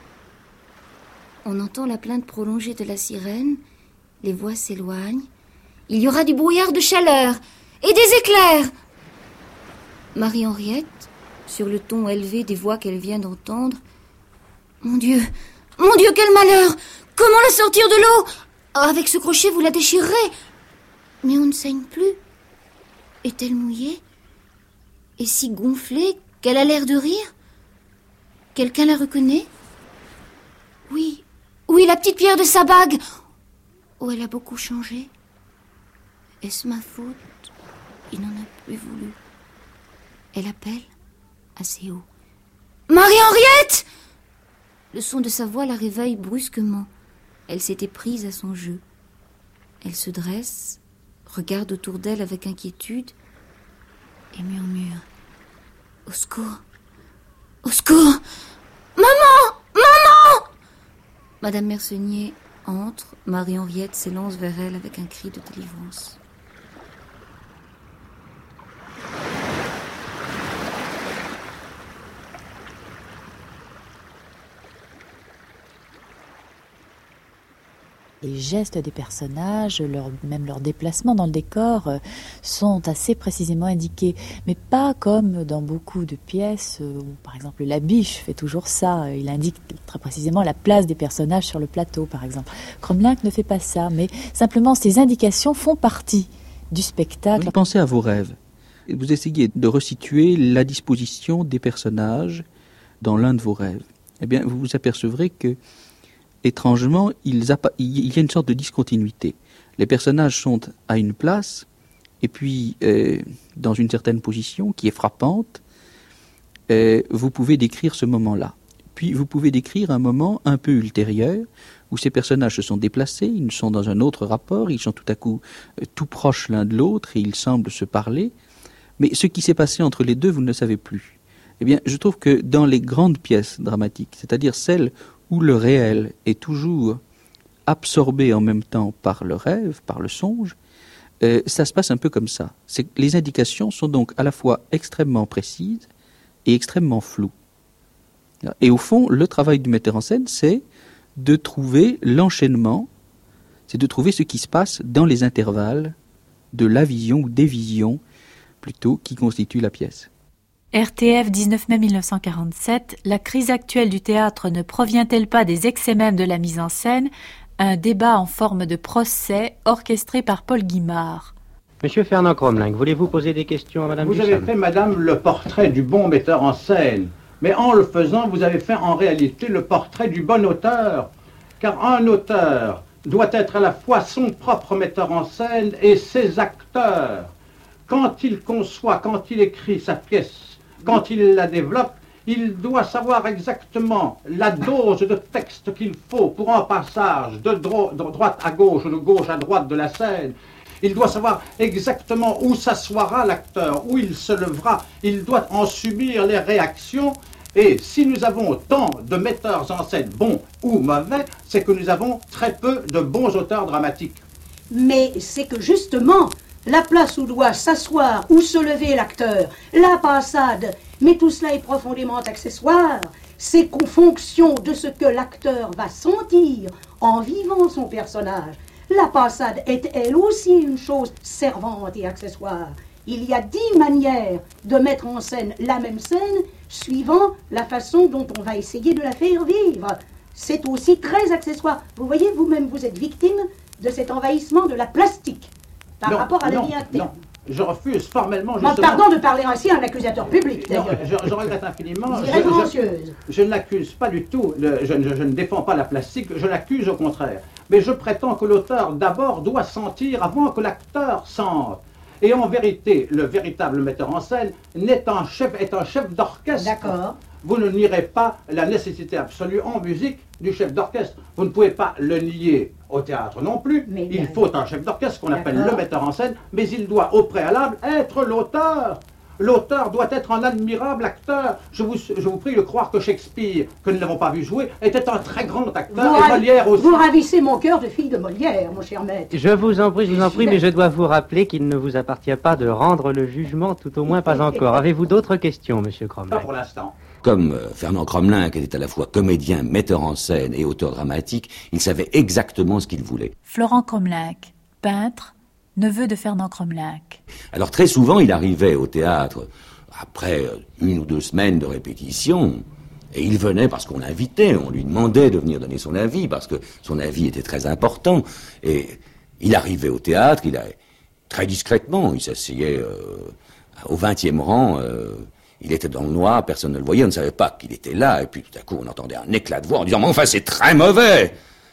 On entend la plainte prolongée de la sirène. Les voix s'éloignent. Il y aura du brouillard de chaleur et des éclairs. Marie-Henriette, sur le ton élevé des voix qu'elle vient d'entendre. « Mon Dieu! Mon Dieu, quel malheur! Comment la sortir de l'eau? Avec ce crochet, vous la déchirerez. Mais on ne saigne plus. Est-elle mouillée? Et si gonflée qu'elle a l'air de rire? Quelqu'un la reconnaît? Oui, oui, la petite pierre de sa bague. Oh, elle a beaucoup changé. Est-ce ma faute? Il n'en a plus voulu. Elle appelle assez haut. Marie-Henriette! Le son de sa voix la réveille brusquement. Elle s'était prise à son jeu. Elle se dresse, regarde autour d'elle avec inquiétude et murmure. Au secours! Au secours! Maman! Maman! Madame Mersenier entre. Marie-Henriette s'élance vers elle avec un cri de délivrance. Les gestes des personnages, leur, même leurs déplacements dans le décor, euh, sont assez précisément indiqués, mais pas comme dans beaucoup de pièces euh, où, par exemple, Labiche fait toujours ça. Il indique très précisément la place des personnages sur le plateau, par exemple. Cromlinck ne fait pas ça, mais simplement ces indications font partie du spectacle. Vous pensez à vos rêves. Vous essayez de resituer la disposition des personnages dans l'un de vos rêves. Eh bien, vous vous apercevrez que étrangement, il y a une sorte de discontinuité. Les personnages sont à une place, et puis euh, dans une certaine position qui est frappante, euh, vous pouvez décrire ce moment-là. Puis vous pouvez décrire un moment un peu ultérieur, où ces personnages se sont déplacés, ils sont dans un autre rapport, ils sont tout à coup euh, tout proches l'un de l'autre, et ils semblent se parler, mais ce qui s'est passé entre les deux, vous ne le savez plus. Eh bien, je trouve que dans les grandes pièces dramatiques, c'est-à-dire celles où le réel est toujours absorbé en même temps par le rêve, par le songe, euh, ça se passe un peu comme ça. C'est, les indications sont donc à la fois extrêmement précises et extrêmement floues. Et au fond, le travail du metteur en scène, c'est de trouver l'enchaînement, c'est de trouver ce qui se passe dans les intervalles de la vision ou des visions, plutôt, qui constituent la pièce. R T F, dix-neuf mai mille neuf cent quarante-sept, la crise actuelle du théâtre ne provient-elle pas des excès mêmes de la mise en scène? Un débat en forme de procès orchestré par Paul Guimard. Monsieur Fernand Cromlinck, voulez-vous poser des questions à Madame Vous Dussam? avez fait, Madame, le portrait du bon metteur en scène. Mais en le faisant, vous avez fait en réalité le portrait du bon auteur. car un auteur doit être à la fois son propre metteur en scène et ses acteurs. Quand il conçoit, quand il écrit sa pièce, quand il la développe, il doit savoir exactement la dose de texte qu'il faut pour un passage de, dro de droite à gauche ou de gauche à droite de la scène. Il doit savoir exactement où s'assoira l'acteur, où il se levera. Il doit en subir les réactions. Et si nous avons tant de metteurs en scène bons ou mauvais, c'est que nous avons très peu de bons auteurs dramatiques. Mais c'est que justement, la place où doit s'asseoir, où se lever l'acteur, la passade, mais tout cela est profondément accessoire. C'est qu'en fonction de ce que l'acteur va sentir en vivant son personnage, la passade est elle aussi une chose servante et accessoire. Il y a dix manières de mettre en scène la même scène suivant la façon dont on va essayer de la faire vivre. C'est aussi très accessoire. Vous voyez, vous-même, vous êtes victime de cet envahissement de la plastique par non, rapport à la non, vie interne. Non, je refuse formellement justement... justement... Pardon de parler ainsi à un accusateur public, d'ailleurs. Je, je regrette infiniment. Je, je, je, je ne l'accuse pas du tout, le, je, je, je ne défends pas la plastique, je l'accuse au contraire. Mais je prétends que l'auteur, d'abord, doit sentir avant que l'acteur sente. Et en vérité, le véritable metteur en scène est un chef, est un chef d'orchestre. D'accord. Vous ne nierez pas la nécessité absolue en musique du chef d'orchestre. Vous ne pouvez pas le nier au théâtre non plus. Mais il faut un chef d'orchestre qu'on appelle le metteur en scène, mais il doit au préalable être l'auteur. L'auteur doit être un admirable acteur. Je vous, je vous prie de croire que Shakespeare, que nous n'avons pas vu jouer, était un très grand acteur, vous et Molière aussi. Vous ravissez mon cœur de fille de Molière, mon cher maître. Je vous en prie, je vous en prie, mais je dois vous rappeler qu'il ne vous appartient pas de rendre le jugement, tout au moins pas encore. Avez-vous d'autres questions, monsieur Cromlin? Pas pour l'instant. Comme euh, Fernand Cromlin, qui était à la fois comédien, metteur en scène et auteur dramatique, il savait exactement ce qu'il voulait. Florent Cromlin, peintre, neveu de Fernand Cromlin. Alors très souvent, il arrivait au théâtre après une ou deux semaines de répétition, et il venait parce qu'on l'invitait, on lui demandait de venir donner son avis, parce que son avis était très important, et il arrivait au théâtre, il a, très discrètement, il s'asseyait euh, au vingtième rang, euh, il était dans le noir, personne ne le voyait, on ne savait pas qu'il était là, et puis tout à coup on entendait un éclat de voix en disant « Mais enfin c'est très mauvais !»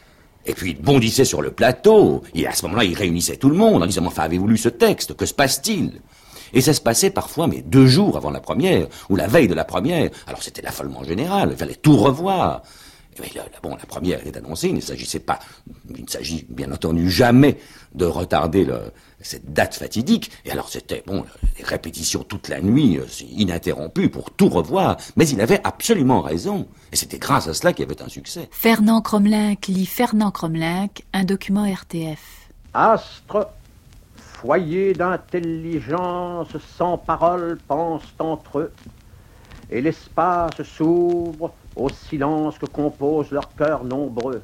Et puis il bondissait sur le plateau, et à ce moment-là il réunissait tout le monde en disant « Mais enfin avez-vous lu ce texte? Que se passe-t-il ?» Et ça se passait parfois, mais deux jours avant la première, ou la veille de la première. Alors c'était l'affolement général, il fallait tout revoir. Mais là, bon, la première était annoncée, il ne s'agissait pas, il ne s'agit bien entendu jamais de retarder le, cette date fatidique. Et alors c'était, bon, les répétitions toute la nuit, ininterrompues pour tout revoir. Mais il avait absolument raison. Et c'était grâce à cela qu'il y avait un succès. Fernand Cromlin lit Fernand Cromlin, un document R T F. Astre, foyer d'intelligence sans parole pensent entre eux, et l'espace s'ouvre au silence que composent leurs cœurs nombreux.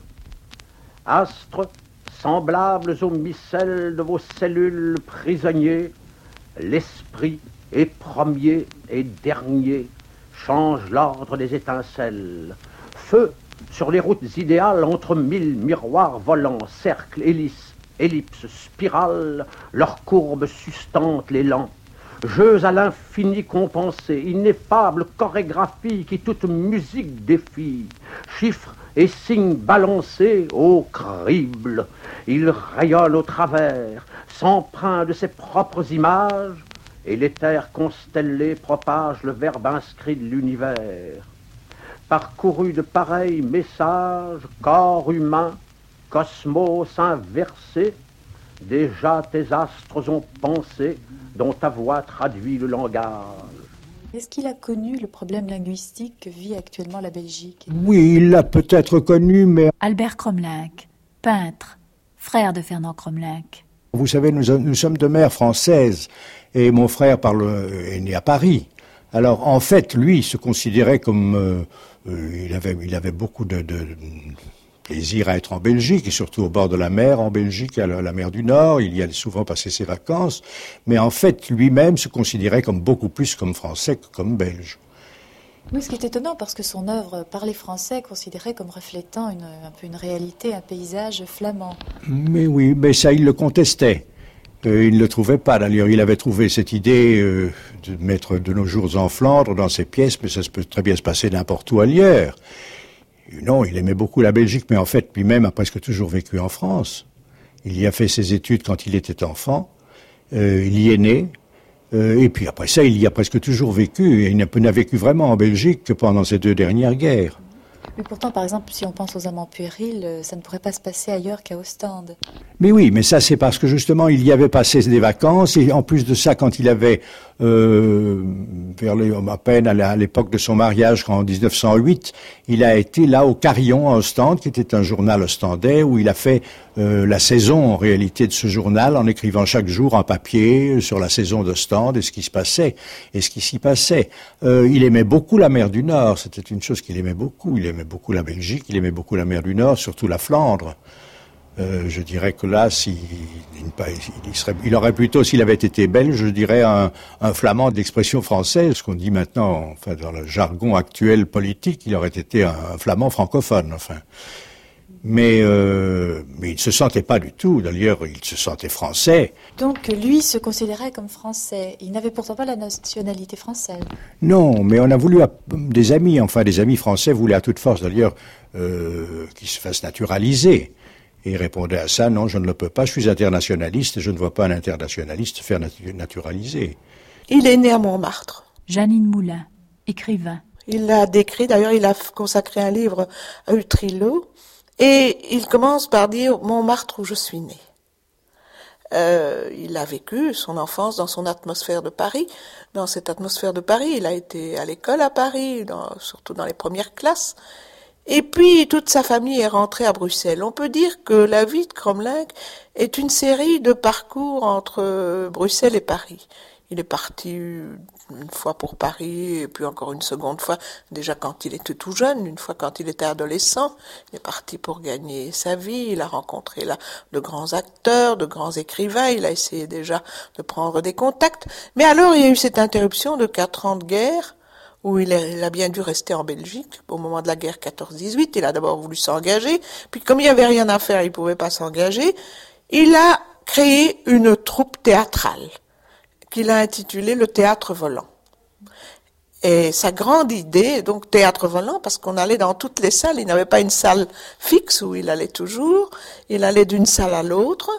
Astres, semblables aux micelles de vos cellules prisonniers, l'esprit est premier et dernier, change l'ordre des étincelles. Feu sur les routes idéales entre mille miroirs volants, cercles, hélices, ellipses, spirales, leurs courbes sustentent l'élan. Jeux à l'infini compensés, ineffable chorégraphie qui toute musique défie. Chiffres et signes balancés au crible. Il rayonne au travers, s'empreint de ses propres images, et l'éther constellé propage le verbe inscrit de l'univers. Parcouru de pareils messages, corps humain, cosmos inversé, déjà tes astres ont pensé, dont ta voix traduit le langage. Est-ce qu'il a connu le problème linguistique que vit actuellement la Belgique? Oui, il l'a peut-être connu, mais... Albert Cromlin, peintre, frère de Fernand Cromlin. Vous savez, nous, nous sommes de mère française, et mon frère parle, est né à Paris. Alors, en fait, lui, il se considérait comme... Euh, euh, il avait, il avait beaucoup de... de plaisir à être en Belgique, et surtout au bord de la mer, en Belgique, à la mer du Nord. Il y allait souvent passer ses vacances. Mais en fait, lui-même se considérait comme beaucoup plus comme français que comme belge. Oui, ce qui est étonnant, parce que son œuvre Parler français est considérée comme reflétant une, un peu une réalité, un paysage flamand. Mais oui, mais ça, il le contestait. Euh, il ne le trouvait pas. D'ailleurs, il avait trouvé cette idée euh, de mettre de nos jours en Flandre dans ses pièces, mais ça peut très bien se passer n'importe où ailleurs. Non, il aimait beaucoup la Belgique, mais en fait, lui-même a presque toujours vécu en France. Il y a fait ses études quand il était enfant, euh, il y est né, euh, et puis après ça, il y a presque toujours vécu, et il n'a vécu vraiment en Belgique que pendant ces deux dernières guerres. Mais pourtant, par exemple, si on pense aux amants puérils, ça ne pourrait pas se passer ailleurs qu'à Ostende. Mais oui, mais ça c'est parce que justement il y avait passé des vacances, et en plus de ça, quand il avait, euh, vers les, à peine à l'époque de son mariage, en dix-neuf cent huit, il a été là au Carillon à Ostende, qui était un journal ostendais, où il a fait euh, la saison en réalité de ce journal, en écrivant chaque jour un papier sur la saison d'Ostende et ce qui se passait, et ce qui s'y passait. Euh, il aimait beaucoup la mer du Nord, c'était une chose qu'il aimait beaucoup, il aimait beaucoup la Belgique, il aimait beaucoup la mer du Nord, surtout la Flandre. Euh, je dirais que là, s'il, il, serait, il aurait plutôt, s'il avait été belge, je dirais un, un flamand d'expression française, ce qu'on dit maintenant, enfin dans le jargon actuel politique, il aurait été un, un flamand francophone, enfin. Mais, euh, mais il ne se sentait pas du tout, d'ailleurs, il se sentait français. Donc lui se considérait comme français, il n'avait pourtant pas la nationalité française. Non, mais on a voulu, des amis, enfin des amis français voulaient à toute force d'ailleurs euh, qu'il se fasse naturaliser. Et il répondait à ça, non, je ne le peux pas, je suis internationaliste et je ne vois pas un internationaliste se faire naturaliser. Il est né à Montmartre. Jeannine Moulin, écrivain. Il l'a décrit, d'ailleurs il a consacré un livre à Utrillo, et il commence par dire « Montmartre où je suis né ». Euh, il a vécu son enfance dans son atmosphère de Paris. Dans cette atmosphère de Paris, il a été à l'école à Paris, dans, surtout dans les premières classes. Et puis, toute sa famille est rentrée à Bruxelles. On peut dire que la vie de Cromlinck est une série de parcours entre Bruxelles et Paris. Il est parti une fois pour Paris, et puis encore une seconde fois, déjà quand il était tout jeune, une fois quand il était adolescent. Il est parti pour gagner sa vie, il a rencontré là de grands acteurs, de grands écrivains, il a essayé déjà de prendre des contacts. Mais alors, il y a eu cette interruption de quatre ans de guerre, où il a, il a bien dû rester en Belgique au moment de la guerre quatorze dix-huit. Il a d'abord voulu s'engager, puis comme il n'y avait rien à faire, il ne pouvait pas s'engager. Il a créé une troupe théâtrale qu'il a intitulée le Théâtre Volant. Et sa grande idée, donc Théâtre Volant, parce qu'on allait dans toutes les salles, il n'avait pas une salle fixe où il allait toujours, il allait d'une salle à l'autre,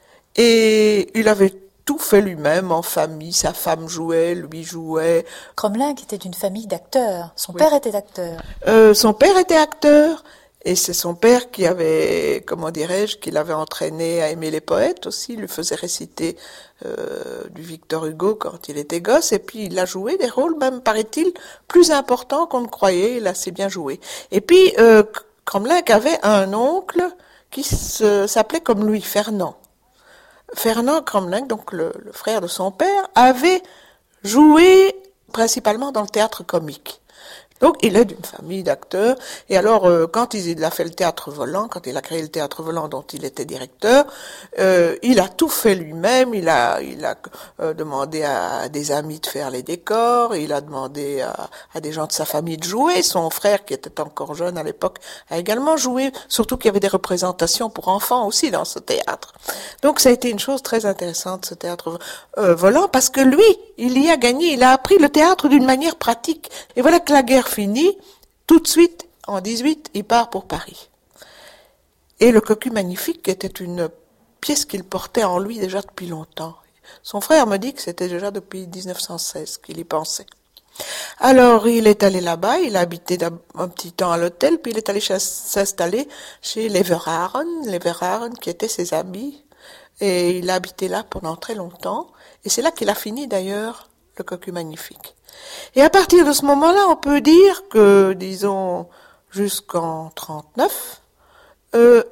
et il avait tout fait lui-même, en famille. Sa femme jouait, lui jouait. Cromlinck était d'une famille d'acteurs. Son oui. père était acteur. Euh, son père était acteur. Et c'est son père qui avait, comment dirais-je, qui l'avait entraîné à aimer les poètes aussi. Il lui faisait réciter euh, du Victor Hugo quand il était gosse. Et puis il a joué des rôles, même paraît-il, plus importants qu'on ne croyait. Il a assez bien joué. Et puis euh, Cromlinck avait un oncle qui se, s'appelait comme lui, Fernand. Fernand Cromlinck, donc le, le frère de son père, avait joué principalement dans le théâtre comique. Donc il est d'une famille d'acteurs, et alors euh, quand il a fait le Théâtre Volant, quand il a créé le Théâtre Volant dont il était directeur, euh, il a tout fait lui-même, il a, il a euh, demandé à, à des amis de faire les décors, il a demandé à, à des gens de sa famille de jouer, son frère qui était encore jeune à l'époque a également joué, surtout qu'il y avait des représentations pour enfants aussi dans ce théâtre. Donc ça a été une chose très intéressante ce Théâtre euh, Volant, parce que lui, il y a gagné, il a appris le théâtre d'une manière pratique, et voilà que la guerre fini, tout de suite, en dix-huit, il part pour Paris. Et le Cocu Magnifique était une pièce qu'il portait en lui déjà depuis longtemps. Son frère me dit que c'était déjà depuis dix-neuf cent seize qu'il y pensait. Alors, il est allé là-bas, il a habité un petit temps à l'hôtel, puis il est allé s'installer chez les Verhaeren, les Verhaeren qui étaient ses amis, et il a habité là pendant très longtemps, et c'est là qu'il a fini d'ailleurs le Cocu Magnifique. Et à partir de ce moment-là, on peut dire que, disons, jusqu'en trente-neuf, euh,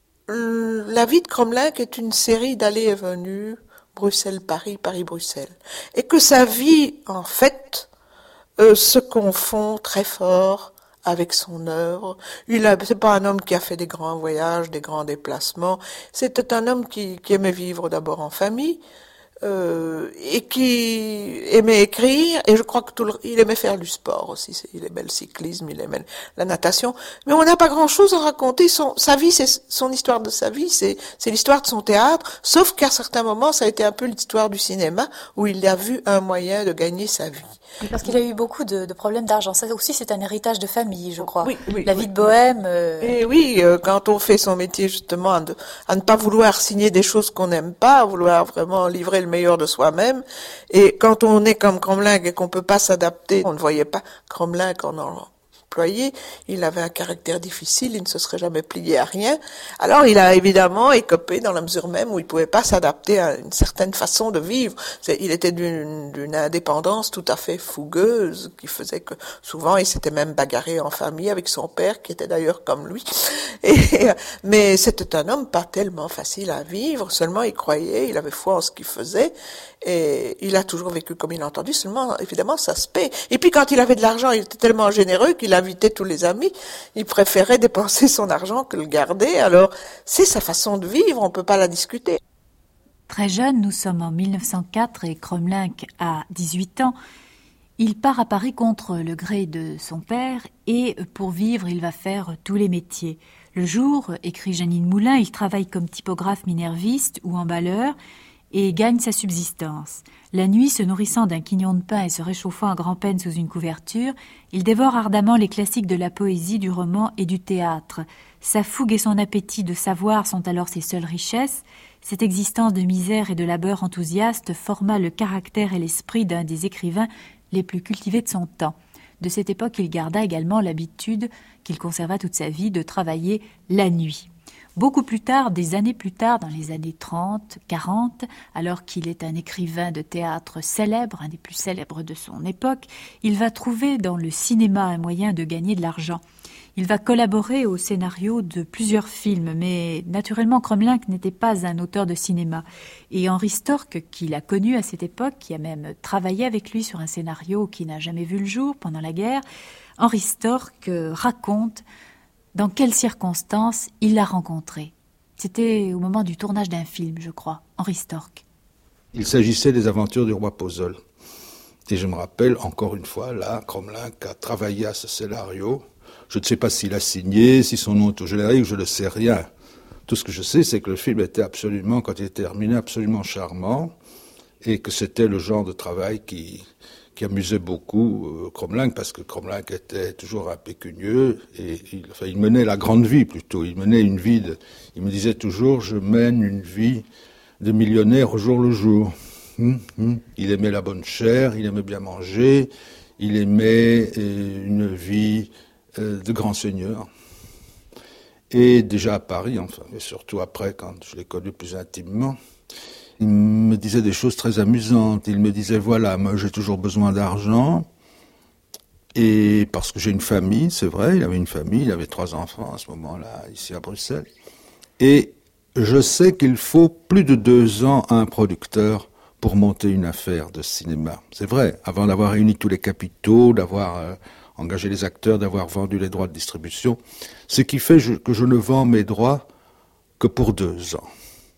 la vie de Cromlinck est une série d'allées et venues, Bruxelles-Paris, Paris-Bruxelles. Et que sa vie, en fait, euh, se confond très fort avec son œuvre. Il a, c'est pas un homme qui a fait des grands voyages, des grands déplacements. C'était un homme qui, qui aimait vivre d'abord en famille, euh, et qui aimait écrire, et je crois que tout le, il aimait faire du sport aussi, il aimait le cyclisme, il aimait la natation, mais on n'a pas grand-chose à raconter. Son, sa vie, c'est son histoire de sa vie, c'est, c'est l'histoire de son théâtre, sauf qu'à certains moments, ça a été un peu l'histoire du cinéma, où il a vu un moyen de gagner sa vie. Oui, parce qu'il a eu beaucoup de, de problèmes d'argent. Ça aussi, c'est un héritage de famille, je crois. Oui, oui, la oui. vie de bohème. Euh... Et oui, euh, quand on fait son métier, justement, à ne, à ne pas vouloir signer des choses qu'on n'aime pas, à vouloir vraiment livrer le meilleur de soi-même. Et quand on est comme Cromlinck et qu'on peut pas s'adapter, on ne voyait pas Cromlinck en employé. Il avait un caractère difficile, il ne se serait jamais plié à rien. Alors il a évidemment écopé dans la mesure même où il pouvait pas s'adapter à une certaine façon de vivre. C'est, il était d'une, d'une indépendance tout à fait fougueuse, qui faisait que souvent il s'était même bagarré en famille avec son père, qui était d'ailleurs comme lui. Et, mais c'était un homme pas tellement facile à vivre, seulement il croyait, il avait foi en ce qu'il faisait, et il a toujours vécu comme il a entendu, seulement évidemment ça se paie. Et puis quand il avait de l'argent, il était tellement généreux qu'il invitait tous les amis, il préférait dépenser son argent que le garder, alors c'est sa façon de vivre, on peut pas la discuter. Très jeune, nous sommes en mille neuf cent quatre et Cromlinck a dix-huit ans. Il part à Paris contre le gré de son père et pour vivre, il va faire tous les métiers. Le jour, écrit Jeannine Moulin, il travaille comme typographe minerviste ou emballeur et gagne sa subsistance. La nuit, se nourrissant d'un quignon de pain et se réchauffant à grand-peine sous une couverture, il dévore ardemment les classiques de la poésie, du roman et du théâtre. Sa fougue et son appétit de savoir sont alors ses seules richesses. Cette existence de misère et de labeur enthousiaste forma le caractère et l'esprit d'un des écrivains les plus cultivés de son temps. De cette époque, il garda également l'habitude, qu'il conserva toute sa vie, de travailler la nuit. Beaucoup plus tard, des années plus tard, dans les années trente, quarante, alors qu'il est un écrivain de théâtre célèbre, un des plus célèbres de son époque, il va trouver dans le cinéma un moyen de gagner de l'argent. Il va collaborer au scénario de plusieurs films, mais naturellement Cromlinck n'était pas un auteur de cinéma. Et Henri Storck, qu'il a connu à cette époque, qui a même travaillé avec lui sur un scénario qui n'a jamais vu le jour pendant la guerre, Henri Storck raconte dans quelles circonstances il l'a rencontré. C'était au moment du tournage d'un film, je crois, Henri Storck. Il s'agissait des aventures du roi Pozol. Et je me rappelle, encore une fois, là, Cromlinck a travaillé à ce scénario. Je ne sais pas s'il a signé, si son nom est au générique, je ne sais rien. Tout ce que je sais, c'est que le film était absolument, quand il était terminé, absolument charmant, et que c'était le genre de travail qui, qui amusait beaucoup euh, Cromlinck, parce que Cromlinck était toujours impécunieux, et il, enfin, il menait la grande vie plutôt. Il menait une vie de, il me disait toujours, je mène une vie de millionnaire au jour le jour. Hum, hum. Il aimait la bonne chair, il aimait bien manger, il aimait euh, une vie de grand seigneur. Et déjà à Paris, enfin, mais surtout après, quand je l'ai connu plus intimement, il me disait des choses très amusantes. Il me disait, voilà, moi j'ai toujours besoin d'argent, et parce que j'ai une famille, c'est vrai, il avait une famille, il avait trois enfants à ce moment-là, ici à Bruxelles, et je sais qu'il faut plus de deux ans à un producteur pour monter une affaire de cinéma. C'est vrai, avant d'avoir réuni tous les capitaux, d'avoir euh, engagé les acteurs, d'avoir vendu les droits de distribution, ce qui fait je, que je ne vends mes droits que pour deux ans.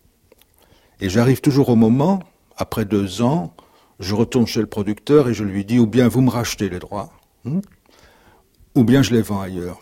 Et j'arrive toujours au moment, après deux ans, je retourne chez le producteur et je lui dis, ou bien vous me rachetez les droits, hein, ou bien je les vends ailleurs.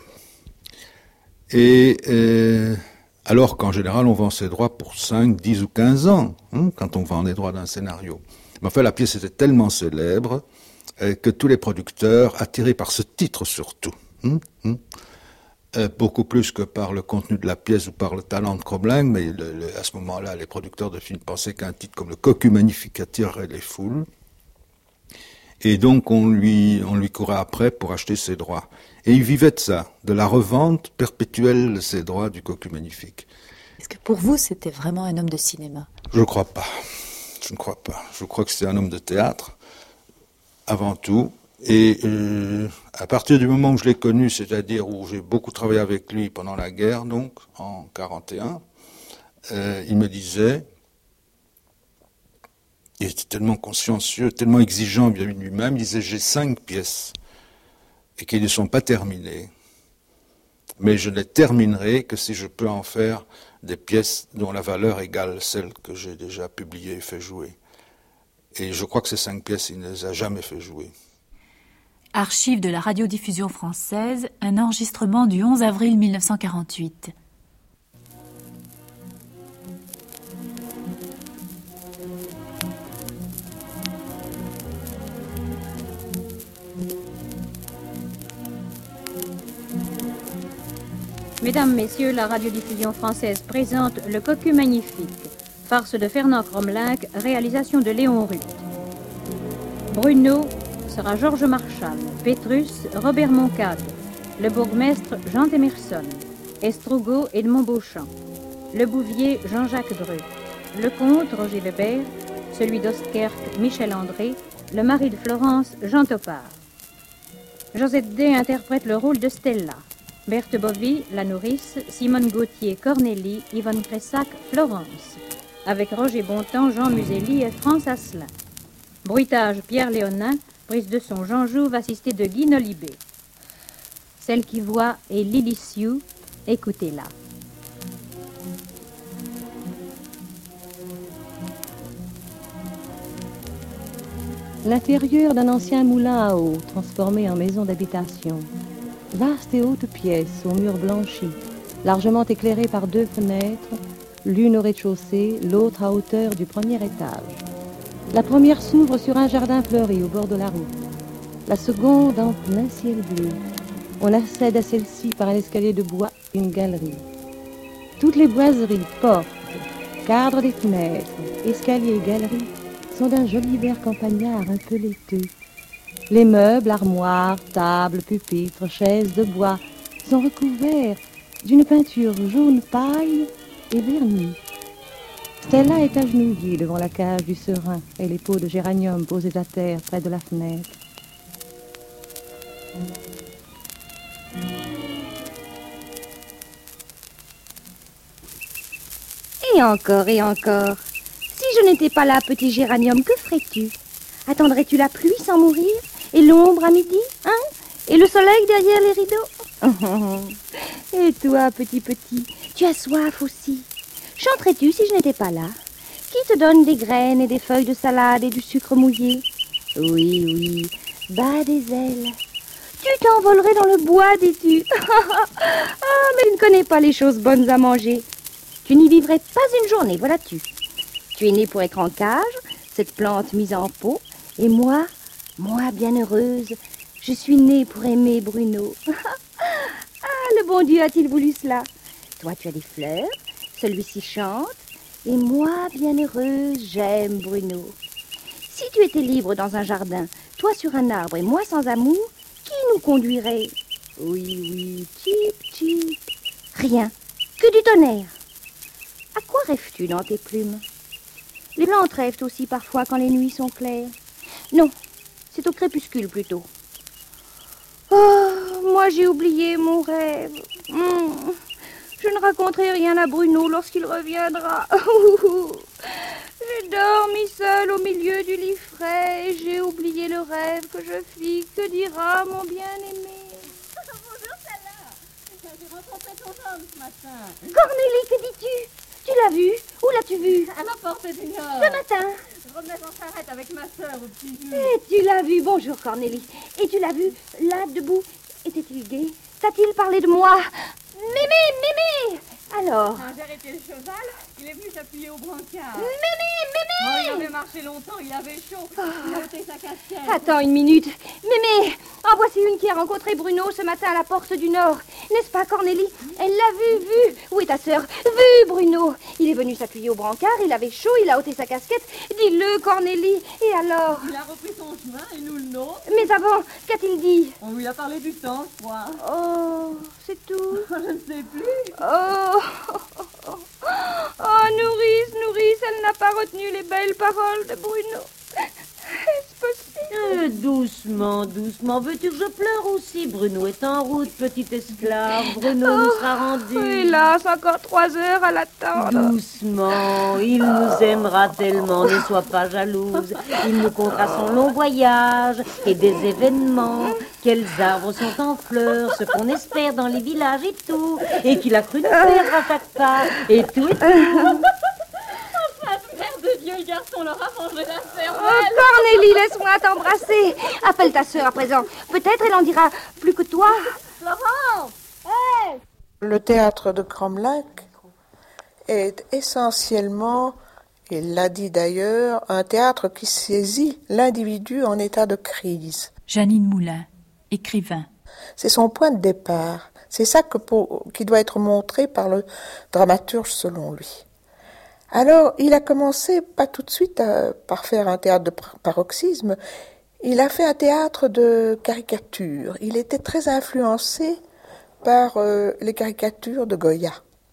Et euh, alors qu'en général, on vend ses droits pour cinq, dix ou quinze ans, hein, quand on vend les droits d'un scénario. Mais enfin, la pièce était tellement célèbre que tous les producteurs, attirés par ce titre surtout, hum, hum, euh, beaucoup plus que par le contenu de la pièce ou par le talent de Cromlinck, mais le, le, à ce moment-là, les producteurs de films pensaient qu'un titre comme Le Cocu Magnifique attirerait les foules. Et donc on lui, on lui courait après pour acheter ses droits. Et il vivait de ça, de la revente perpétuelle de ses droits du Cocu Magnifique. Est-ce que pour vous, c'était vraiment un homme de cinéma ? Je ne crois pas. Je ne crois pas. Je crois que c'est un homme de théâtre, avant tout. Et euh, à partir du moment où je l'ai connu, c'est-à-dire où j'ai beaucoup travaillé avec lui pendant la guerre, donc en quarante et un, euh, il me disait, il était tellement consciencieux, tellement exigeant vis-à-vis de lui-même, il disait, j'ai cinq pièces et qui ne sont pas terminées, mais je ne les terminerai que si je peux en faire des pièces dont la valeur égale celle que j'ai déjà publiée et fait jouer. Et je crois que ces cinq pièces, il ne les a jamais fait jouer. Archives de la radiodiffusion française, un enregistrement du onze avril mille neuf cent quarante-huit. Mesdames, Messieurs, la radiodiffusion française présente Le Cocu Magnifique, farce de Fernand Cromlinck, réalisation de Léon Ruth. Bruno sera Georges Marchal, Pétrus, Robert Moncade, le bourgmestre, Jean Demerson, Estrugo, Edmond Beauchamp, le bouvier, Jean-Jacques Dreux, le comte, Roger Weber, celui d'Oostkerk, Michel André, le mari de Florence, Jean Topard. Josette Day interprète le rôle de Stella. Berthe Bovy, la nourrice, Simone Gauthier, Cornélie, Yvonne Cressac, Florence, avec Roger Bontemps, Jean Muselli et France Asselin. Bruitage, Pierre Léonin, prise de son Jean Jouve, assisté de Guy Nolibé. Celle qui voit est Lily Sioux, écoutez-la. L'intérieur d'un ancien moulin à eau, transformé en maison d'habitation. Vaste et haute pièce, aux murs blanchis, largement éclairée par deux fenêtres, l'une au rez-de-chaussée, l'autre à hauteur du premier étage. La première s'ouvre sur un jardin fleuri au bord de la route. La seconde en plein ciel bleu. On accède à celle-ci par un escalier de bois, une galerie. Toutes les boiseries, portes, cadres des fenêtres, escaliers et galeries sont d'un joli vert campagnard un peu laiteux. Les meubles, armoires, tables, pupitres, chaises de bois sont recouverts d'une peinture jaune paille et vernie. Stella est agenouillée devant la cage du serin et les pots de géranium posés à terre près de la fenêtre. Et encore, et encore. Si je n'étais pas là, petit géranium, que ferais-tu? Attendrais-tu la pluie sans mourir? Et l'ombre à midi, hein? Et le soleil derrière les rideaux? Et toi, petit petit, tu as soif aussi. Chanterais-tu si je n'étais pas là? Qui te donne des graines et des feuilles de salade et du sucre mouillé? Oui, oui, bas des ailes. Tu t'envolerais dans le bois, dis-tu? Ah, mais tu ne connais pas les choses bonnes à manger. Tu n'y vivrais pas une journée, voilà-tu. Tu es né pour être en cage, cette plante mise en pot, et moi... Moi, bien heureuse, je suis née pour aimer Bruno. Ah, le bon Dieu a-t-il voulu cela? Toi, tu as des fleurs, celui-ci chante, et moi, bien heureuse, j'aime Bruno. Si tu étais libre dans un jardin, toi sur un arbre et moi sans amour, qui nous conduirait? Oui, oui, tchip, tchip. Rien, que du tonnerre. À quoi rêves-tu dans tes plumes? Les plantes rêvent aussi parfois quand les nuits sont claires. Non. C'est au crépuscule, plutôt. Oh, moi, j'ai oublié mon rêve. Mmh. Je ne raconterai rien à Bruno lorsqu'il reviendra. J'ai dormi seule au milieu du lit frais et j'ai oublié le rêve que je fis. Que dira mon bien-aimé? Bonjour, Stella. J'ai rencontré ton homme ce matin. Cornélie, que dis-tu? Tu l'as vu? Où l'as-tu vu? À la porte du Nord. Ce matin. Je revenais en charrette avec ma sœur au petit jus. Et tu l'as vu? Bonjour, Cornélie. Et tu l'as vu, là, debout? Était-il gai? T'a-t-il parlé de moi? Mémé, Mémé! Alors? Quand j'ai arrêté le cheval, il est venu s'appuyer au brancard. Mémé, Mémé! Oh, il avait marché longtemps, il avait chaud. Oh. Il a ôté sa casquette. Attends une minute. Mémé, en voici une qui a rencontré Bruno ce matin à la porte du Nord. N'est-ce pas, Cornélie? Elle l'a vu, vu. Où est ta sœur? Vu, Bruno. Il est venu s'appuyer au brancard, il avait chaud, il a ôté sa casquette. Dis-le, Cornélie. Et alors? Il a repris son chemin et nous le nôtre. Mais avant, qu'a-t-il dit? On lui a parlé du temps, je crois. Oh, c'est tout. Je ne sais plus. Oh. Oh, nourrice, nourrice, elle n'a pas retenu les belles paroles de Bruno. Est-ce possible? Euh, doucement, doucement. Veux-tu que je pleure aussi? Bruno est en route, petite esclave. Bruno oh, nous sera rendu. Hélas, encore trois heures à l'attendre. Doucement, il nous aimera tellement, ne sois pas jalouse. Il nous contera son long voyage et des événements. Quels arbres sont en fleurs, ce qu'on espère dans les villages et tout. Et qu'il a cru nous faire à chaque pas. Et tout et tout. Enfin, mère de Dieu, le garçon On leur a mangé la cervelle. Oh, Cornélie, laisse-moi t'embrasser. Appelle ta sœur à présent. Peut-être elle en dira plus que toi. Florence, hé! Le théâtre de Cromlech est essentiellement, il l'a dit d'ailleurs, un théâtre qui saisit l'individu en état de crise. Jeannine Moulin, écrivain. C'est son point de départ. C'est ça que pour, qui doit être montré par le dramaturge selon lui. Alors, il a commencé, pas tout de suite, à, par faire un théâtre de paroxysme. Il a fait un théâtre de caricature. Il était très influencé par euh, les caricatures de Goya.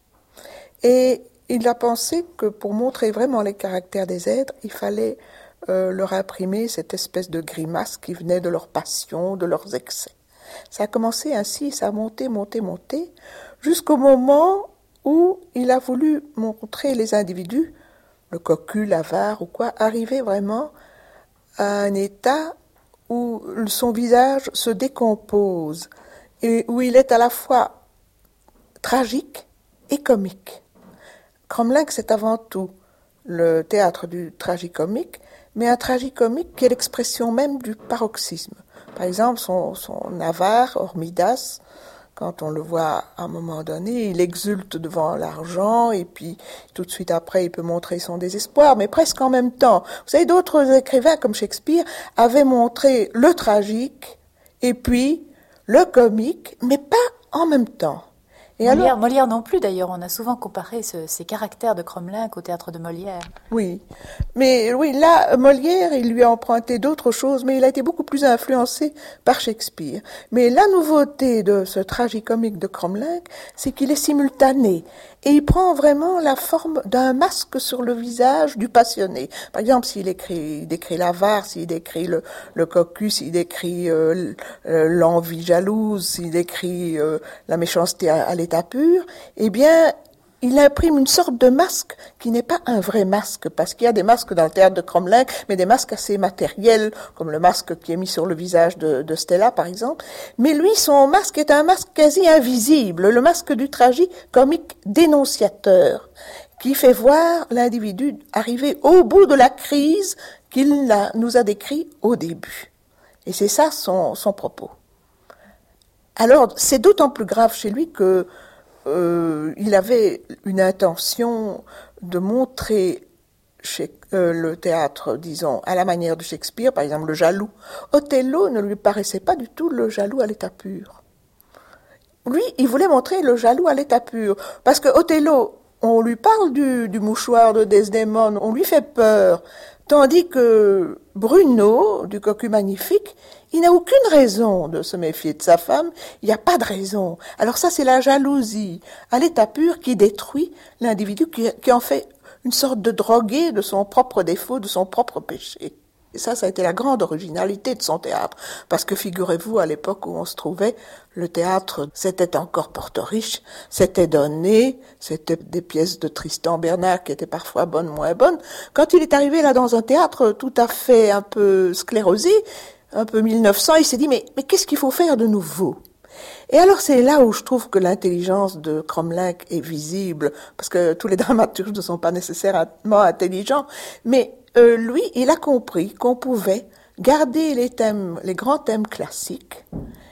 Et il a pensé que pour montrer vraiment les caractères des êtres, il fallait euh, leur imprimer cette espèce de grimace qui venait de leur passion, de leurs excès. Ça a commencé ainsi, ça a monté, monté, monté, jusqu'au moment où il a voulu montrer les individus, le cocu, l'avare ou quoi, arriver vraiment à un état où son visage se décompose et où il est à la fois tragique et comique. Cromlech, c'est avant tout le théâtre du tragicomique, mais un tragicomique qui est l'expression même du paroxysme. Par exemple, son, son avare, Hormidas, quand on le voit à un moment donné, il exulte devant l'argent et puis tout de suite après, il peut montrer son désespoir, mais presque en même temps. Vous savez, d'autres écrivains comme Shakespeare avaient montré le tragique et puis le comique, mais pas en même temps. Et Molière, alors, Molière non plus d'ailleurs, on a souvent comparé ce, ces caractères de Cromlech au théâtre de Molière. Oui, mais oui, là, Molière, il lui a emprunté d'autres choses, mais il a été beaucoup plus influencé par Shakespeare. Mais la nouveauté de ce tragicomique de Cromlech, c'est qu'il est simultané, et il prend vraiment la forme d'un masque sur le visage du passionné. Par exemple, s'il écrit, il décrit l'avare, s'il décrit le, le cocu, s'il décrit euh, l'envie jalouse, s'il décrit euh, la méchanceté à, à l'état pur, eh bien, il imprime une sorte de masque qui n'est pas un vrai masque, parce qu'il y a des masques dans le théâtre de Cromlech, mais des masques assez matériels, comme le masque qui est mis sur le visage de, de Stella, par exemple. Mais lui, son masque est un masque quasi invisible, le masque du tragicomique dénonciateur, qui fait voir l'individu arriver au bout de la crise qu'il a, nous a décrit au début. Et c'est ça son, son propos. Alors, c'est d'autant plus grave chez lui que euh, il avait une intention de montrer chez, euh, le théâtre, disons, à la manière de Shakespeare, par exemple le jaloux. Othello ne lui paraissait pas du tout le jaloux à l'état pur. Lui, il voulait montrer le jaloux à l'état pur, parce que Othello, on lui parle du, du mouchoir de Desdémone, on lui fait peur, tandis que Bruno, du cocu magnifique, il n'a aucune raison de se méfier de sa femme, il n'y a pas de raison. Alors ça, c'est la jalousie à l'état pur qui détruit l'individu, qui, qui en fait une sorte de drogué de son propre défaut, de son propre péché. Et ça, ça a été la grande originalité de son théâtre. Parce que figurez-vous, à l'époque où on se trouvait, le théâtre, c'était encore Portoriche, c'était donné, c'était des pièces de Tristan Bernard qui étaient parfois bonnes, moins bonnes. Quand il est arrivé là dans un théâtre tout à fait un peu sclérosé, un peu mille neuf cents, il s'est dit, mais, mais qu'est-ce qu'il faut faire de nouveau ? Et alors c'est là où je trouve que l'intelligence de Cromlech est visible, parce que tous les dramaturges ne sont pas nécessairement intelligents, mais euh, lui, il a compris qu'on pouvait garder les thèmes, les grands thèmes classiques,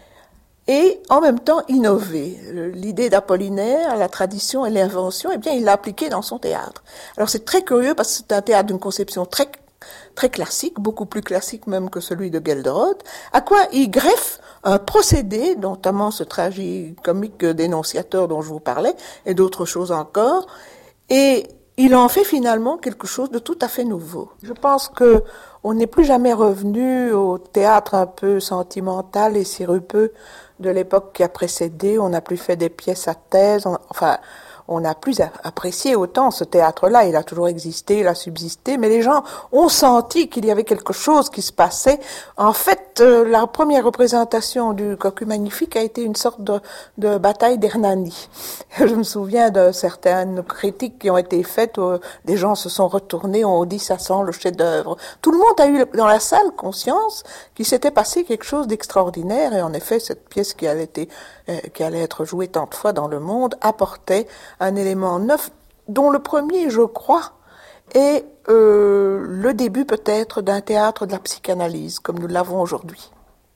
et en même temps innover. L'idée d'Apollinaire, la tradition et l'invention, eh bien, il l'a appliquée dans son théâtre. Alors c'est très curieux, parce que c'est un théâtre d'une conception très très classique, beaucoup plus classique même que celui de Gelderod, à quoi il greffe un procédé, notamment ce tragicomique dénonciateur dont je vous parlais, et d'autres choses encore, et il en fait finalement quelque chose de tout à fait nouveau. Je pense que on n'est plus jamais revenu au théâtre un peu sentimental et sirupeux de l'époque qui a précédé. On n'a plus fait des pièces à thèse, on, enfin... on n'a plus apprécié autant ce théâtre-là. Il a toujours existé, il a subsisté, mais les gens ont senti qu'il y avait quelque chose qui se passait. En fait, euh, la première représentation du cocu magnifique a été une sorte de, de bataille d'Hernani. Je me souviens de certaines critiques qui ont été faites, où des gens se sont retournés, ont dit ça sent le chef-d'œuvre. Tout le monde a eu dans la salle conscience qu'il s'était passé quelque chose d'extraordinaire, et en effet, cette pièce qui allait, été, euh, qui allait être jouée tant de fois dans le monde apportait un élément neuf, dont le premier, je crois, et euh, le début peut-être d'un théâtre de la psychanalyse, comme nous l'avons aujourd'hui.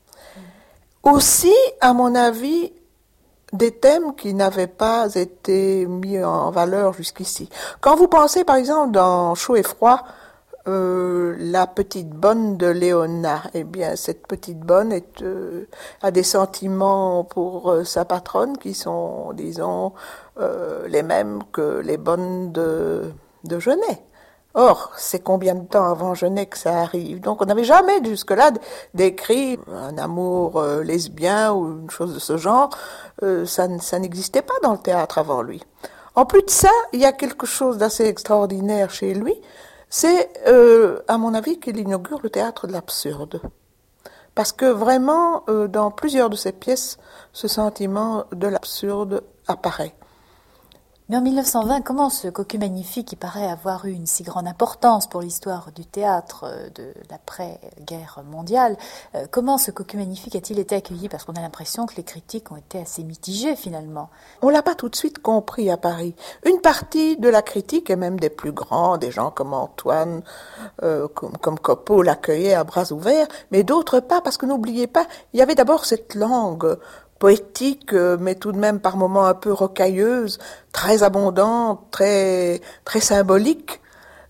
Aussi, à mon avis, des thèmes qui n'avaient pas été mis en valeur jusqu'ici. Quand vous pensez, par exemple, dans Chaud et Froid, euh, la petite bonne de Léona, eh bien, cette petite bonne est, euh, a des sentiments pour euh, sa patronne qui sont, disons, euh, les mêmes que les bonnes de, de Genet. Or, c'est combien de temps avant Genet que ça arrive? Donc, on n'avait jamais jusque-là décrit un amour euh, lesbien ou une chose de ce genre. Euh, ça, ça n'existait pas dans le théâtre avant lui. En plus de ça, il y a quelque chose d'assez extraordinaire chez lui. C'est, euh, à mon avis, qu'il inaugure le théâtre de l'absurde. Parce que vraiment, euh, dans plusieurs de ses pièces, ce sentiment de l'absurde apparaît. Mais en mille neuf cent vingt, comment ce Cocu magnifique, qui paraît avoir eu une si grande importance pour l'histoire du théâtre de l'après-guerre mondiale, euh, comment ce Cocu magnifique a-t-il été accueilli? Parce qu'on a l'impression que les critiques ont été assez mitigées finalement. On l'a pas tout de suite compris à Paris. Une partie de la critique, et même des plus grands, des gens comme Antoine, euh, comme, comme Copeau, l'accueillaient à bras ouverts, mais d'autres pas, parce que n'oubliez pas, il y avait d'abord cette langue poétique, mais tout de même par moments un peu rocailleuse, très abondante, très très symbolique,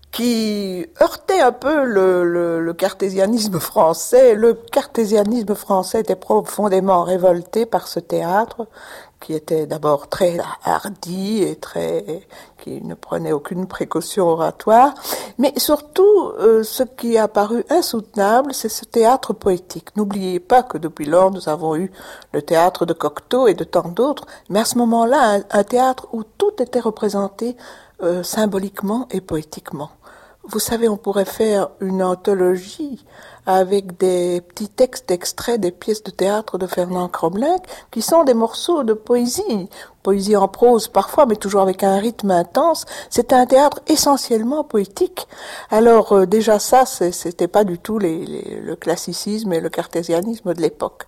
qui heurtait un peu le, le, le cartésianisme français. Le cartésianisme français était profondément révolté par ce théâtre, qui était d'abord très hardi et très, qui ne prenait aucune précaution oratoire. Mais surtout, euh, ce qui a paru insoutenable, c'est ce théâtre poétique. N'oubliez pas que depuis lors, nous avons eu le théâtre de Cocteau et de tant d'autres, mais à ce moment-là, un, un théâtre où tout était représenté euh, symboliquement et poétiquement. Vous savez, on pourrait faire une anthologie avec des petits textes extraits des pièces de théâtre de Fernand Cromlinck, qui sont des morceaux de poésie, poésie en prose parfois, mais toujours avec un rythme intense. C'est un théâtre essentiellement poétique. Alors euh, déjà ça, c'était pas du tout les, les, le classicisme et le cartésianisme de l'époque.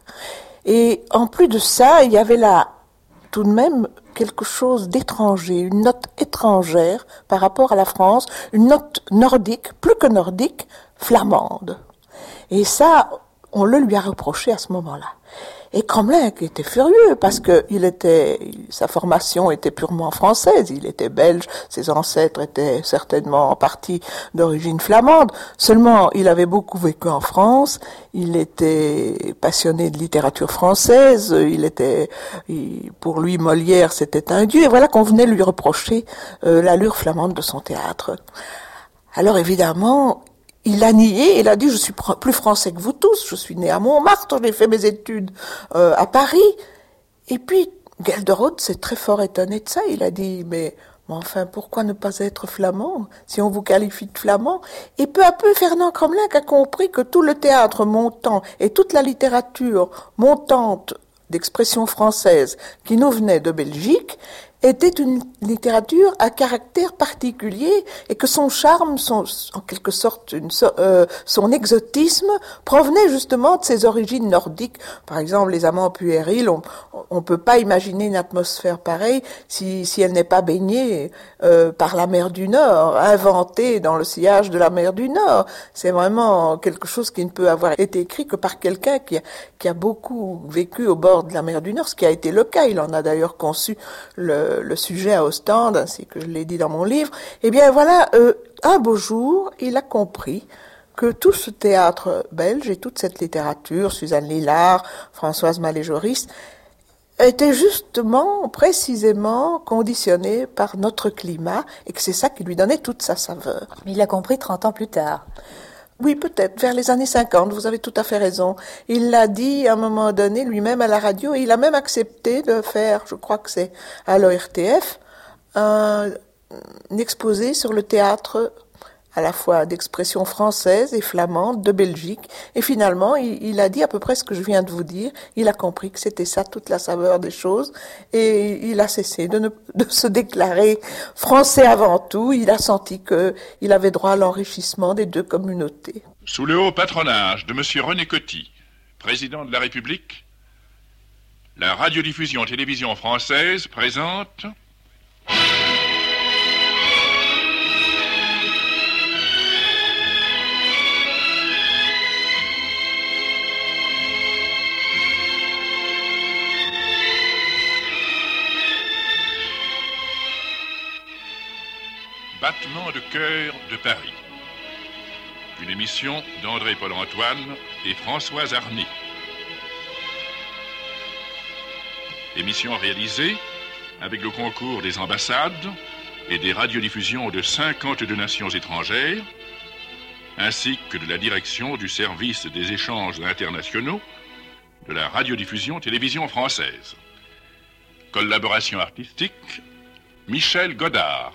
Et en plus de ça, il y avait là tout de même quelque chose d'étranger, une note étrangère par rapport à la France, une note nordique, plus que nordique, flamande. Et ça, on le lui a reproché à ce moment-là. Et Cromlinck était furieux parce que il était, sa formation était purement française, il était belge, ses ancêtres étaient certainement en partie d'origine flamande. Seulement, il avait beaucoup vécu en France, il était passionné de littérature française, il était, il, pour lui Molière c'était un dieu, et voilà qu'on venait lui reprocher euh, l'allure flamande de son théâtre. Alors évidemment, il a nié, il a dit « je suis plus français que vous tous, je suis né à Montmartre, j'ai fait mes études euh, à Paris ». Et puis, Gelderot s'est très fort étonné de ça, il a dit « mais, mais enfin, pourquoi ne pas être flamand, si on vous qualifie de flamand ?» Et peu à peu, Fernand Cromlinck a compris que tout le théâtre montant et toute la littérature montante d'expression française qui nous venait de Belgique était une littérature à caractère particulier et que son charme, son, en quelque sorte une, euh, son exotisme provenait justement de ses origines nordiques. Par exemple, les Amants puérils, on on peut pas imaginer une atmosphère pareille si, si elle n'est pas baignée euh, par la mer du Nord, inventée dans le sillage de la mer du Nord. C'est vraiment quelque chose qui ne peut avoir été écrit que par quelqu'un qui a, qui a beaucoup vécu au bord de la mer du Nord, ce qui a été le cas. Il en a d'ailleurs conçu le, le sujet à Ostende, ainsi que je l'ai dit dans mon livre. Eh bien voilà, euh, un beau jour, il a compris que tout ce théâtre belge et toute cette littérature, Suzanne Lillard, Françoise Malé-Joris, était justement, précisément conditionné par notre climat et que c'est ça qui lui donnait toute sa saveur. Mais il l'a compris trente ans plus tard. Oui, peut-être, vers les années cinquante, vous avez tout à fait raison. Il l'a dit à un moment donné lui-même à la radio et il a même accepté de faire, je crois que c'est à l'O R T F, un, un exposé sur le théâtre à la fois d'expression française et flamande de Belgique. Et finalement, il, il a dit à peu près ce que je viens de vous dire. Il a compris que c'était ça toute la saveur des choses. Et il a cessé de, ne, de se déclarer français avant tout. Il a senti qu'il avait droit à l'enrichissement des deux communautés. Sous le haut patronage de M. René Coty, président de la République, la radiodiffusion-télévision française présente... Battement de cœur de Paris. Une émission d'André Paul-Antoine et Françoise Arny. Émission réalisée avec le concours des ambassades et des radiodiffusions de cinquante-deux nations étrangères, ainsi que de la direction du service des échanges internationaux de la radiodiffusion-télévision française. Collaboration artistique, Michel Godard.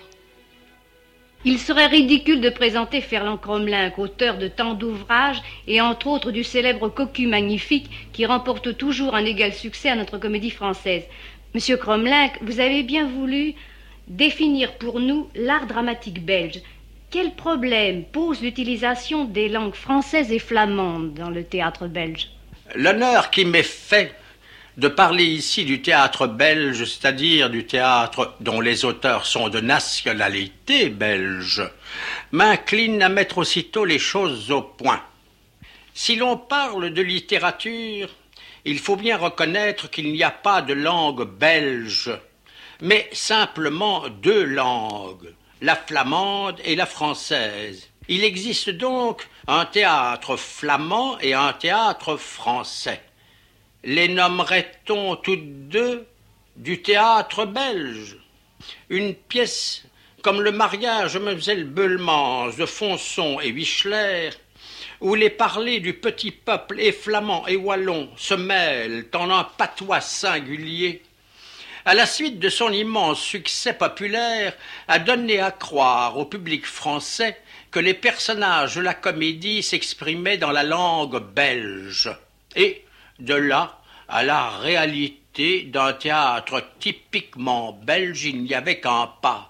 Il serait ridicule de présenter Fernand Cromlinck, auteur de tant d'ouvrages et entre autres du célèbre Cocu magnifique qui remporte toujours un égal succès à notre comédie française. Monsieur Cromlinck, vous avez bien voulu définir pour nous l'art dramatique belge. Quel problème pose l'utilisation des langues françaises et flamandes dans le théâtre belge? L'honneur qui m'est fait de parler ici du théâtre belge, c'est-à-dire du théâtre dont les auteurs sont de nationalité belge, m'incline à mettre aussitôt les choses au point. Si l'on parle de littérature, il faut bien reconnaître qu'il n'y a pas de langue belge, mais simplement deux langues, la flamande et la française. Il existe donc un théâtre flamand et un théâtre français. Les nommerait-on toutes deux du théâtre belge? Une pièce comme le mariage de Mlle Beulemans de Fonson et Wichler, où les parlers du petit peuple et flamand et wallon se mêlent en un patois singulier, à la suite de son immense succès populaire, a donné à croire au public français que les personnages de la comédie s'exprimaient dans la langue belge. Et de là à la réalité d'un théâtre typiquement belge, il n'y avait qu'un pas.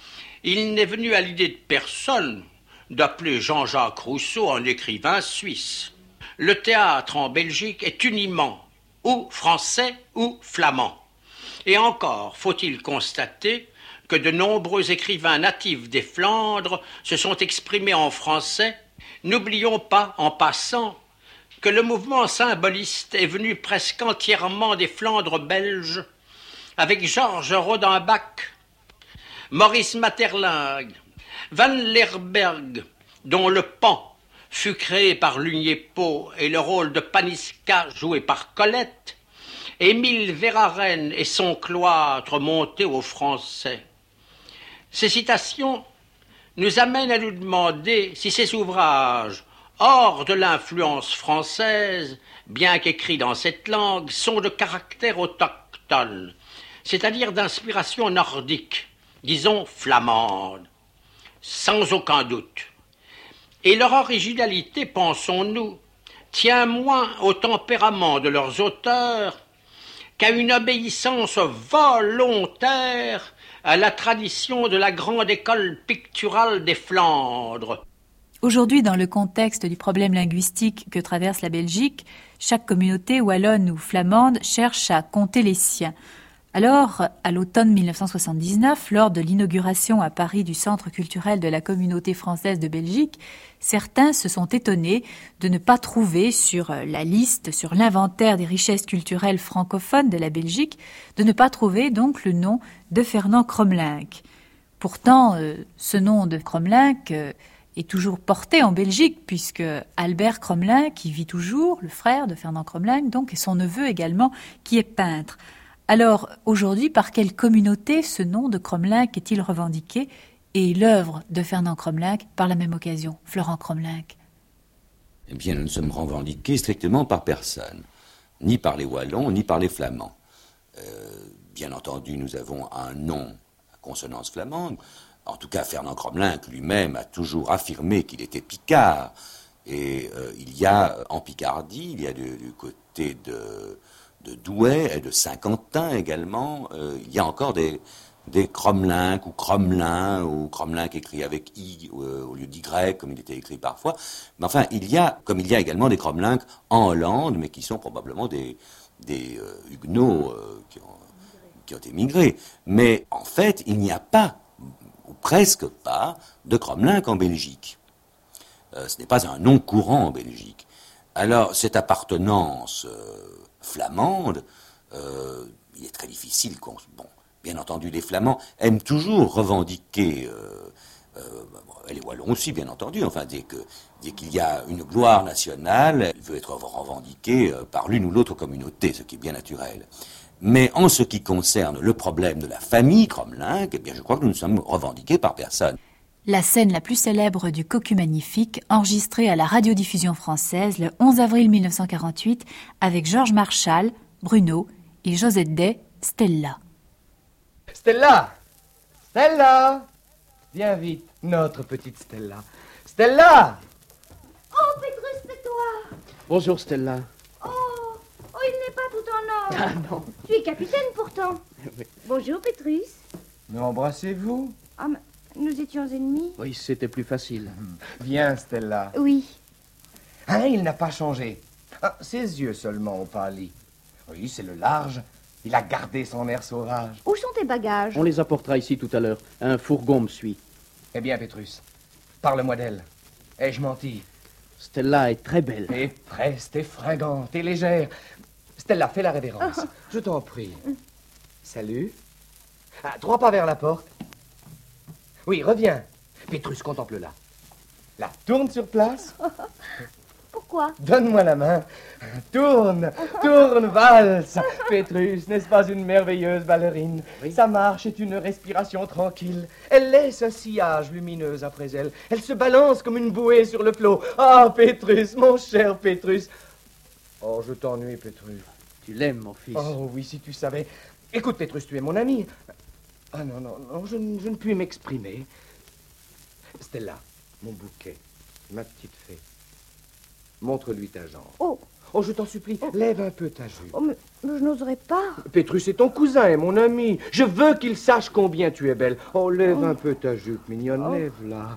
Il n'est venu à l'idée de personne d'appeler Jean-Jacques Rousseau un écrivain suisse. Le théâtre en Belgique est uniment ou français ou flamand. Et encore faut-il constater que de nombreux écrivains natifs des Flandres se sont exprimés en français. N'oublions pas, en passant, que le mouvement symboliste est venu presque entièrement des Flandres belges, avec Georges Rodenbach, Maurice Maeterlinck, Van Lerberghe, dont le Pan fut créé par Lugné-Pau et le rôle de Paniska joué par Colette, Émile Verhaeren et son cloître monté aux Français. Ces citations nous amènent à nous demander si ces ouvrages, hors de l'influence française, bien qu'écrits dans cette langue, sont de caractère autochtone, c'est-à-dire d'inspiration nordique, disons flamande, sans aucun doute. Et leur originalité, pensons-nous, tient moins au tempérament de leurs auteurs qu'à une obéissance volontaire à la tradition de la grande école picturale des Flandres. Aujourd'hui, dans le contexte du problème linguistique que traverse la Belgique, chaque communauté wallonne ou flamande cherche à compter les siens. Alors, à l'automne mille neuf cent soixante-dix-neuf, lors de l'inauguration à Paris du Centre culturel de la communauté française de Belgique, certains se sont étonnés de ne pas trouver sur la liste, sur l'inventaire des richesses culturelles francophones de la Belgique, de ne pas trouver donc le nom de Fernand Cromlinck. Pourtant, euh, ce nom de Cromlinck euh, est toujours porté en Belgique, puisque Albert Cromlinck, qui vit toujours, le frère de Fernand Cromlinck, donc, et son neveu également, qui est peintre. Alors, aujourd'hui, par quelle communauté ce nom de Cromlinck est-il revendiqué et l'œuvre de Fernand Cromlinck par la même occasion, Florent Cromlinck? Eh bien, nous ne sommes revendiqués strictement par personne, ni par les Wallons, ni par les Flamands. Euh, bien entendu, nous avons un nom à consonance flamande. En tout cas, Fernand Cromlinck lui-même a toujours affirmé qu'il était picard. Et euh, il y a en Picardie, il y a du, du côté de... de Douai et de Saint-Quentin également, euh, il y a encore des, des Cromlinck ou Cromlin, ou Cromlinck écrit avec I euh, au lieu d'Y, comme il était écrit parfois. Mais enfin, il y a, comme il y a également des Cromlinck en Hollande, mais qui sont probablement des, des euh, Huguenots euh, qui, ont, qui ont émigré. Mais en fait, il n'y a pas, ou presque pas, de Cromlinck en Belgique. Euh, ce n'est pas un nom courant en Belgique. Alors, cette appartenance euh, flamande, euh, il est très difficile qu'on... Bon, bien entendu, les Flamands aiment toujours revendiquer euh, Euh, elle est wallon aussi, bien entendu. Enfin, dès que dès qu'il y a une gloire nationale, elle veut être revendiquée par l'une ou l'autre communauté, ce qui est bien naturel. Mais en ce qui concerne le problème de la famille Cromlinck, eh bien, je crois que nous ne sommes revendiqués par personne. La scène la plus célèbre du Cocu Magnifique, enregistrée à la radiodiffusion française le onze avril mille neuf cent quarante-huit avec Georges Marchal, Bruno et Josette Day, Stella. Stella! Stella! Viens vite, notre petite Stella. Stella! Oh, Pétrus, c'est toi! Bonjour, Stella. Oh, oh, il n'est pas tout en ordre. Ah non. Tu es capitaine pourtant. Oui. Bonjour, Pétrus. Mais embrassez-vous? Ah, mais nous étions ennemis. Oui, c'était plus facile. Viens, Stella. Oui. Hein, il n'a pas changé. Ah, ses yeux seulement ont pâli. Oui, c'est le large. Il a gardé son air sauvage. Où sont tes bagages? On les apportera ici tout à l'heure. Un fourgon me suit. Eh bien, Pétrus, parle-moi d'elle. Ai-je menti? Stella est très belle. Et preste, et fringante, et légère. Stella, fais la révérence. Je t'en prie. Salut. Ah, trois pas vers la porte. Oui, reviens. Pétrus, contemple-la. La tourne sur place. Pourquoi? Donne-moi la main. Tourne, tourne, valse. Pétrus, n'est-ce pas une merveilleuse ballerine? Oui. Sa marche est une respiration tranquille. Elle laisse un sillage lumineux après elle. Elle se balance comme une bouée sur le flot. Ah, oh, Pétrus, mon cher Pétrus. Oh, je t'ennuie, Pétrus. Tu l'aimes, mon fils. Oh, oui, si tu savais. Écoute, Pétrus, tu es mon ami. Ah, non, non, non, je, je ne puis m'exprimer. Stella, mon bouquet, ma petite fée. Montre-lui ta jambe. Oh. Oh, je t'en supplie, oh. Lève un peu ta jupe. Oh, mais, mais je n'oserais pas. Pétrus est ton cousin et mon ami. Je veux qu'il sache combien tu es belle. Oh, lève oh. un peu ta jupe, mignonne, oh. Lève-la.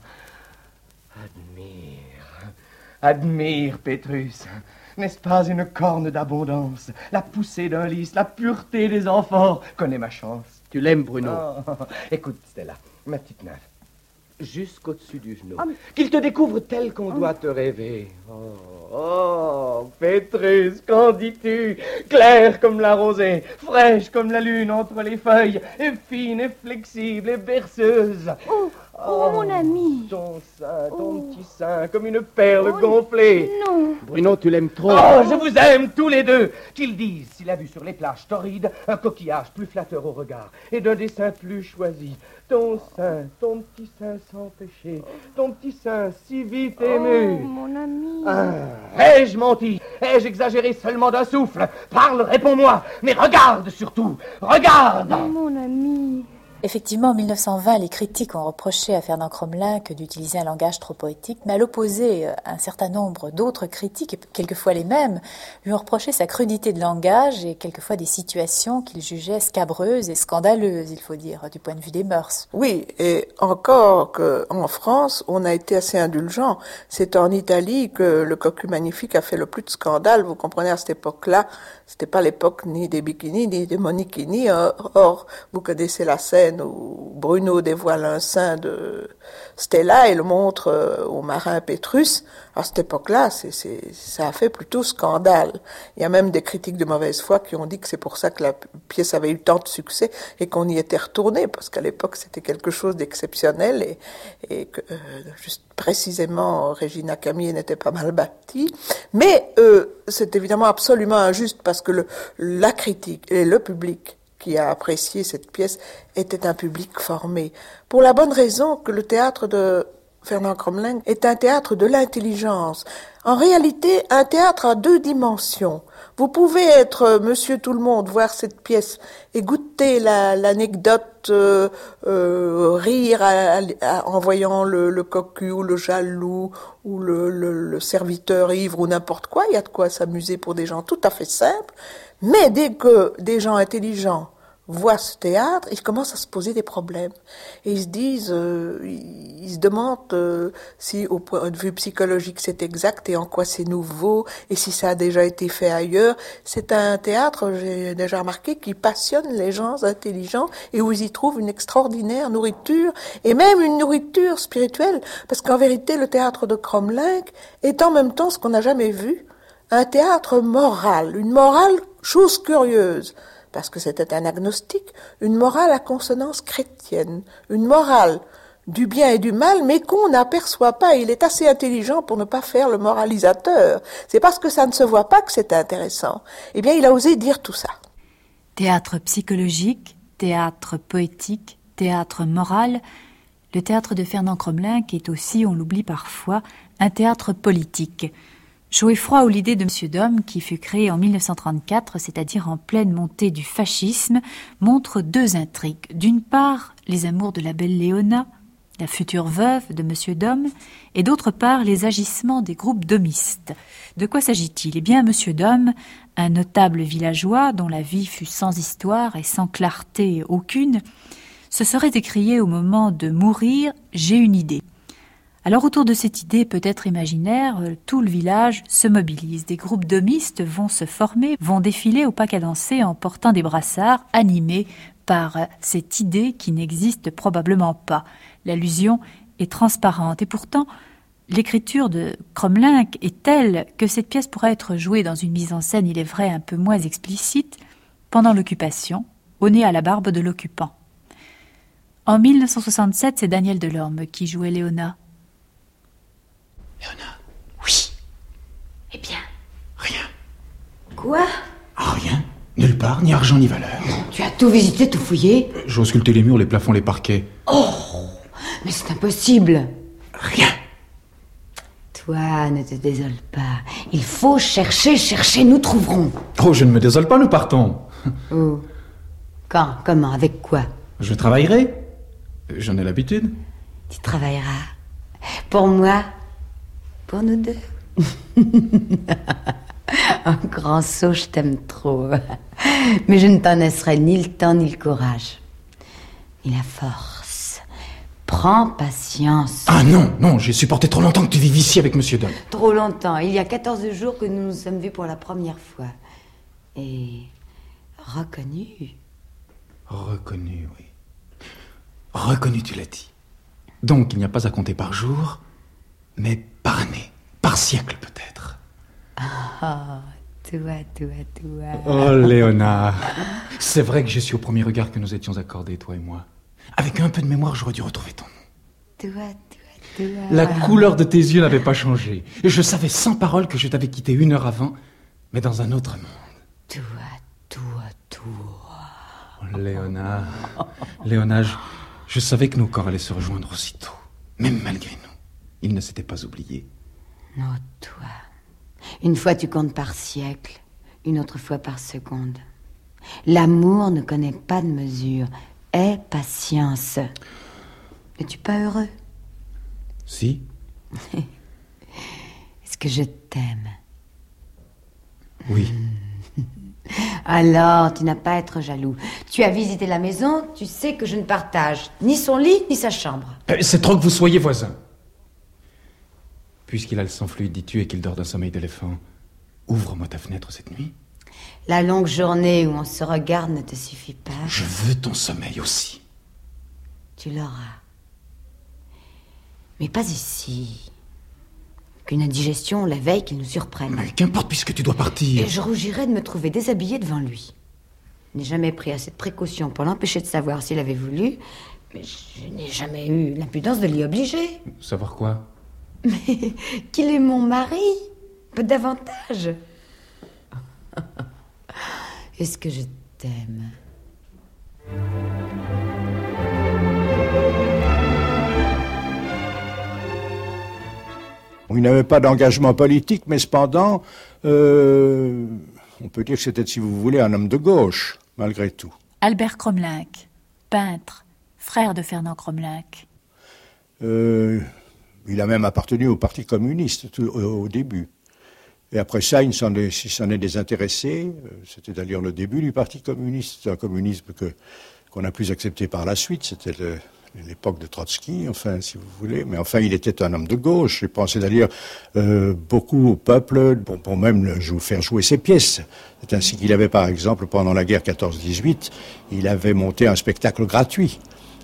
Admire. Admire, Pétrus. N'est-ce pas une corne d'abondance? La poussée d'un lys, la pureté des enfants. Connais ma chance. Tu l'aimes, Bruno. Oh. Écoute, Stella, ma petite nymphe. Jusqu'au-dessus du genou. Oh, mais... Qu'il te découvre tel qu'on oh. doit te rêver. Oh, oh, Pétrus, qu'en dis-tu? Claire comme la rosée, fraîche comme la lune entre les feuilles, et fine et flexible et berceuse. Oh, oh, oh mon ami. Ton sein, ton oh. petit sein, comme une perle oh, gonflée. Non. Bruno, tu l'aimes trop. Oh, je vous aime tous les deux. Qu'ils disent s'il a vu sur les plages torrides un coquillage plus flatteur au regard et d'un dessin plus choisi. Ton sein, ton petit sein sans péché, ton petit sein si vite ému. Oh, mon ami. Ah, ai-je menti? Ai-je exagéré seulement d'un souffle? Parle, réponds-moi, mais regarde surtout, regarde. Oh, mon ami. Effectivement, en mille neuf cent vingt, les critiques ont reproché à Fernand Cromlinck d'utiliser un langage trop poétique, mais à l'opposé, un certain nombre d'autres critiques, et quelquefois les mêmes, lui ont reproché sa crudité de langage et quelquefois des situations qu'il jugeait scabreuses et scandaleuses, il faut dire, du point de vue des mœurs. Oui, et encore qu'en France, on a été assez indulgent. C'est en Italie que le Cocu Magnifique a fait le plus de scandales. Vous comprenez, à cette époque-là, c'était pas l'époque ni des bikinis, ni des moniquinis. Or, or, vous connaissez la scène où Bruno dévoile un sein de Stella et le montre au marin Pétrus. À cette époque-là, c'est, c'est, ça a fait plutôt scandale. Il y a même des critiques de mauvaise foi qui ont dit que c'est pour ça que la pièce avait eu tant de succès et qu'on y était retourné, parce qu'à l'époque, c'était quelque chose d'exceptionnel et, et que, euh, juste précisément, Regina Camille n'était pas mal bâtie. Mais euh, c'est évidemment absolument injuste parce que le, la critique et le public qui a apprécié cette pièce était un public formé. Pour la bonne raison que le théâtre de Fernand Cromlinck est un théâtre de l'intelligence. En réalité, un théâtre à deux dimensions. Vous pouvez être monsieur tout le monde, voir cette pièce et goûter la, l'anecdote, euh, euh, rire à, à, en voyant le, le cocu ou le jaloux ou le, le, le serviteur ivre ou n'importe quoi. Il y a de quoi s'amuser pour des gens tout à fait simples. Mais dès que des gens intelligents voient ce théâtre, ils commencent à se poser des problèmes. Et ils se disent, euh, ils, ils se demandent euh, si au point de vue psychologique c'est exact et en quoi c'est nouveau et si ça a déjà été fait ailleurs. C'est un théâtre, j'ai déjà remarqué, qui passionne les gens intelligents et où ils y trouvent une extraordinaire nourriture et même une nourriture spirituelle. Parce qu'en vérité, le théâtre de Cromlinck est en même temps ce qu'on n'a jamais vu, un théâtre moral, une morale chose curieuse. Parce que c'était un agnostique, une morale à consonance chrétienne, une morale du bien et du mal, mais qu'on n'aperçoit pas. Il est assez intelligent pour ne pas faire le moralisateur. C'est parce que ça ne se voit pas que c'est intéressant. Eh bien, il a osé dire tout ça. Théâtre psychologique, théâtre poétique, théâtre moral, le théâtre de Fernand Crommelin est aussi, on l'oublie parfois, un théâtre politique. Chaud et froid ou l'idée de Monsieur Dom, qui fut créé en mille neuf cent trente-quatre, c'est-à-dire en pleine montée du fascisme, montre deux intrigues. D'une part, les amours de la belle Léona, la future veuve de Monsieur Dom, et d'autre part, les agissements des groupes domistes. De quoi s'agit-il ? Eh bien, Monsieur Dom, un notable villageois dont la vie fut sans histoire et sans clarté aucune, se serait écrié au moment de mourir « J'ai une idée ». Alors autour de cette idée peut-être imaginaire, tout le village se mobilise. Des groupes domistes vont se former, vont défiler au pas cadencé en portant des brassards animés par cette idée qui n'existe probablement pas. L'allusion est transparente et pourtant l'écriture de Crommelin est telle que cette pièce pourrait être jouée dans une mise en scène, il est vrai, un peu moins explicite, pendant l'occupation, au nez à la barbe de l'occupant. En mille neuf cent soixante-sept, c'est Daniel Delorme qui jouait Léona. Léona, oui. Eh bien. Rien. Quoi? Ah, rien. Nulle part, ni argent ni valeur. Tu as tout visité, tout fouillé? J'ai ausculté les murs, les plafonds, les parquets. Oh, mais c'est impossible. Rien. Toi, ne te désole pas. Il faut chercher, chercher, nous trouverons. Oh, je ne me désole pas, nous partons. Où? Quand? Comment? Avec quoi? Je travaillerai. J'en ai l'habitude. Tu travailleras. Pour moi? Pour nous deux? Un grand sot, je t'aime trop. Mais je ne t'en laisserai ni le temps ni le courage. Ni la force. Prends patience. Ah non, non, j'ai supporté trop longtemps que tu vives ici avec Monsieur Dom. Trop longtemps. Il y a quatorze jours que nous nous sommes vus pour la première fois. Et reconnu. Reconnu, oui. Reconnu, tu l'as dit. Donc, il n'y a pas à compter par jour, mais par année, par siècle peut-être. Ah, toi, toi, toi. Oh, Léona. C'est vrai que je suis au premier regard que nous étions accordés, toi et moi. Avec un peu de mémoire, j'aurais dû retrouver ton nom. Toi, toi, toi. La couleur de tes yeux n'avait pas changé. Et je savais sans parole que je t'avais quitté une heure avant, mais dans un autre monde. Toi, toi, toi. Oh, Léona. Léona, je, je savais que nos corps allaient se rejoindre aussitôt. Même malgré nous. Ils ne s'étaient pas oubliés. Oh, toi. Une fois tu comptes par siècle, une autre fois par seconde. L'amour ne connaît pas de mesure. Aie patience. Es-tu pas heureux? Si. Est-ce que je t'aime? Oui. Alors, tu n'as pas à être jaloux. Tu as visité la maison, tu sais que je ne partage ni son lit, ni sa chambre. C'est trop que vous soyez voisins. Puisqu'il a le sang fluide, dis-tu, et qu'il dort d'un sommeil d'éléphant, ouvre-moi ta fenêtre cette nuit. La longue journée où on se regarde ne te suffit pas. Je veux ton sommeil aussi. Tu l'auras. Mais pas ici. Qu'une indigestion la veille qu'il nous surprenne. Mais qu'importe, puisque tu dois partir. Et je rougirais de me trouver déshabillée devant lui. Je n'ai jamais pris assez de précautions pour l'empêcher de savoir s'il avait voulu, mais je n'ai jamais eu l'impudence de l'y obliger. Savoir quoi? Mais qu'il est mon mari, peu davantage. Est-ce que je t'aime? Il n'avait pas d'engagement politique, mais cependant, euh, on peut dire que c'était, si vous voulez, un homme de gauche, malgré tout. Albert Crommelin, peintre, frère de Fernand Crommelin. Euh, il a même appartenu au Parti communiste tout, au, au début. Et après ça, il s'en est, il s'en est désintéressé. C'était d'ailleurs le début du Parti communiste. C'est un communisme que, qu'on a plus accepté par la suite. C'était le, l'époque de Trotsky, enfin, si vous voulez. Mais enfin, il était un homme de gauche. Il pensait d'ailleurs euh, beaucoup au peuple pour, pour même le, faire jouer ses pièces. C'est ainsi qu'il avait, par exemple, pendant la guerre quatorze dix-huit, il avait monté un spectacle gratuit.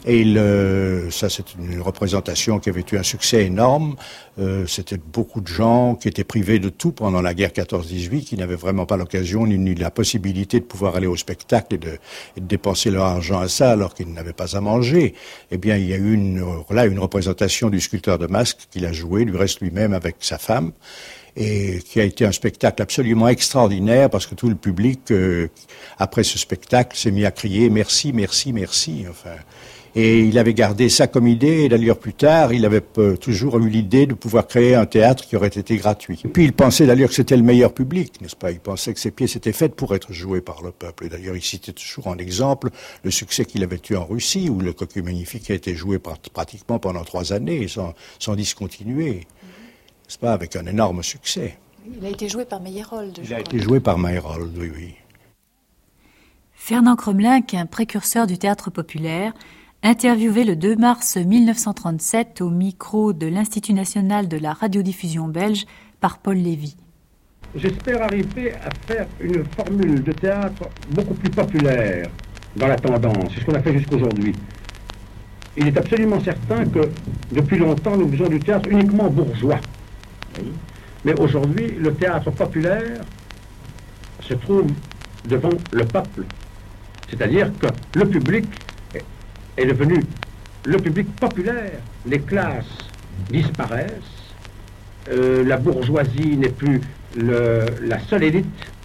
Et il, euh, ça, c'est une représentation qui avait eu un succès énorme. Euh, c'était beaucoup de gens qui étaient privés de tout pendant la guerre quatorze dix-huit, qui n'avaient vraiment pas l'occasion ni, ni la possibilité de pouvoir aller au spectacle et de, et de dépenser leur argent à ça alors qu'ils n'avaient pas à manger. Eh bien, il y a eu une, là une représentation du sculpteur de masques qu'il a joué, du reste lui-même avec sa femme, et qui a été un spectacle absolument extraordinaire parce que tout le public, euh, après ce spectacle, s'est mis à crier « merci, merci, merci ». Enfin, et il avait gardé ça comme idée, et d'ailleurs plus tard, il avait euh, toujours eu l'idée de pouvoir créer un théâtre qui aurait été gratuit. Et puis il pensait d'ailleurs que c'était le meilleur public, n'est-ce pas? Il pensait que ces pièces étaient faites pour être jouées par le peuple. Et d'ailleurs, il citait toujours en exemple le succès qu'il avait eu en Russie, où le Cocu Magnifique a été joué pratiquement pendant trois années, sans, sans discontinuer, n'est-ce pas, avec un énorme succès. Il a été joué par Meyerhold. Il a été joué par Meyerhold, oui, oui. Fernand Cromlinck, un précurseur du théâtre populaire, interviewé le deux mars mille neuf cent trente-sept au micro de l'Institut national de la radiodiffusion belge par Paul Lévy. J'espère arriver à faire une formule de théâtre beaucoup plus populaire dans la tendance, c'est ce qu'on a fait jusqu'aujourd'hui. Il est absolument certain que depuis longtemps nous faisons du théâtre uniquement bourgeois. Oui. Mais aujourd'hui, le théâtre populaire se trouve devant le peuple. C'est-à-dire que le public est devenu le public populaire. Les classes disparaissent, euh, la bourgeoisie n'est plus le, la seule élite.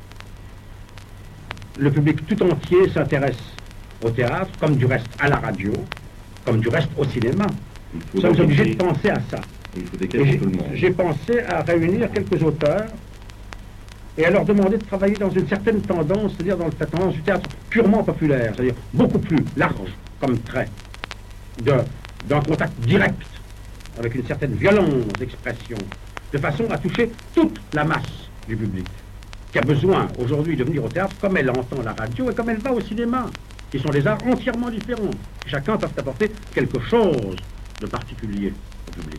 Le public tout entier s'intéresse au théâtre, comme du reste à la radio, comme du reste au cinéma. Nous sommes obligés de penser à ça. Il faut décaler tout le monde. J'ai pensé à réunir quelques auteurs et à leur demander de travailler dans une certaine tendance, c'est-à-dire dans la tendance du théâtre purement populaire, c'est-à-dire beaucoup plus large comme trait, d'un contact direct avec une certaine violence d'expression, de façon à toucher toute la masse du public, qui a besoin aujourd'hui de venir au théâtre comme elle entend la radio et comme elle va au cinéma, qui sont des arts entièrement différents. Chacun peut apporter quelque chose de particulier au public.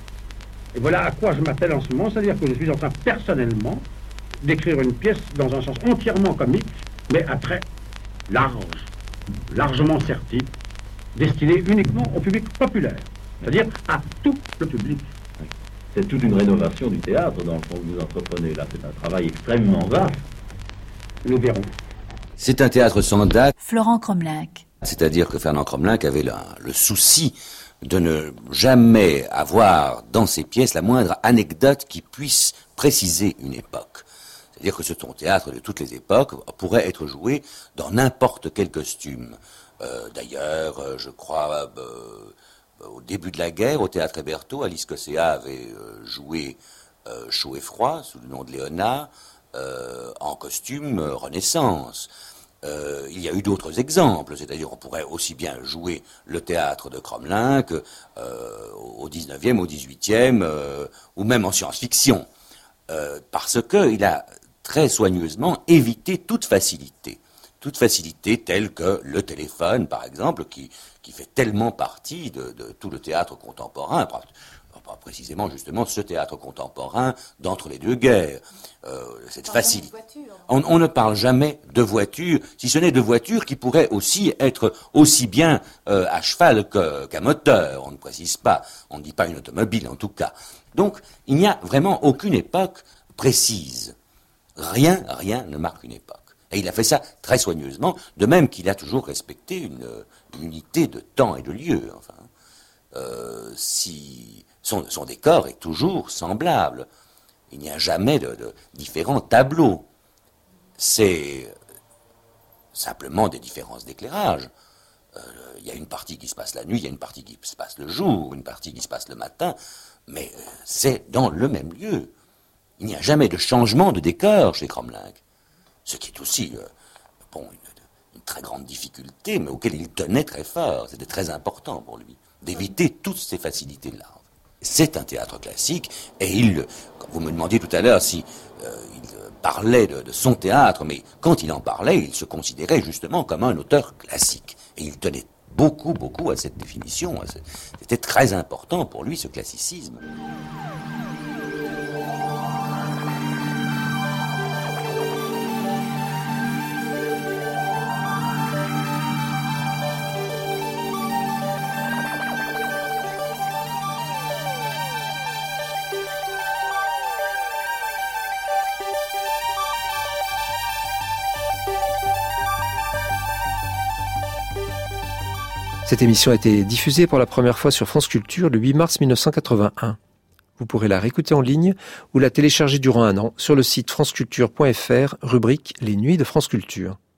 Et voilà à quoi je m'attelle en ce moment, c'est-à-dire que je suis en train personnellement d'écrire une pièce dans un sens entièrement comique, mais à trait large, largement serti, destiné uniquement au public populaire, c'est-à-dire à tout le public. C'est toute une rénovation du théâtre dans le fond que vous entreprenez là, c'est un travail extrêmement vaste. Nous verrons. C'est un théâtre sans date. Florent Cromlinck. C'est-à-dire que Fernand Cromlinck avait le, le souci de ne jamais avoir dans ses pièces la moindre anecdote qui puisse préciser une époque. C'est-à-dire que ce ton théâtre de toutes les époques pourrait être joué dans n'importe quel costume. Euh, d'ailleurs, euh, je crois, euh, au début de la guerre, au Théâtre Hébertot, Alice Cosséa avait euh, joué euh, Chaud et Froid, sous le nom de Léona, euh, en costume euh, Renaissance. Euh, il y a eu d'autres exemples, c'est-à-dire on pourrait aussi bien jouer le théâtre de Cromlinck euh, au dix-neuvième, au dix-huitième, euh, ou même en science-fiction, euh, parce qu'il a très soigneusement évité toute facilité. Toute facilité telle que le téléphone, par exemple, qui, qui fait tellement partie de, de tout le théâtre contemporain, pas précisément justement ce théâtre contemporain d'entre les deux guerres. Euh, cette facilité. On, on ne parle jamais de voiture, si ce n'est de voiture qui pourrait aussi être aussi bien euh, à cheval que, qu'à moteur. On ne précise pas, on ne dit pas une automobile en tout cas. Donc il n'y a vraiment aucune époque précise. Rien, rien ne marque une époque. Et il a fait ça très soigneusement, de même qu'il a toujours respecté une, une unité de temps et de lieu. Enfin, euh, si son, son décor est toujours semblable. Il n'y a jamais de, de différents tableaux. C'est simplement des différences d'éclairage. Euh, il y a une partie qui se passe la nuit, il y a une partie qui se passe le jour, une partie qui se passe le matin, mais euh, c'est dans le même lieu. Il n'y a jamais de changement de décor chez Cromlinck. Ce qui est aussi euh, bon, une, une très grande difficulté, mais auquel il tenait très fort. C'était très important pour lui, d'éviter toutes ces facilités-là. C'est un théâtre classique, et il, quand vous me demandiez tout à l'heure si euh, il parlait de, de son théâtre, mais quand il en parlait, il se considérait justement comme un auteur classique. Et il tenait beaucoup, beaucoup à cette définition. C'était très important pour lui, ce classicisme. Cette émission a été diffusée pour la première fois sur France Culture le huit mars mille neuf cent quatre-vingt-un. Vous pourrez la réécouter en ligne ou la télécharger durant un an sur le site franceculture point f r, rubrique Les Nuits de France Culture.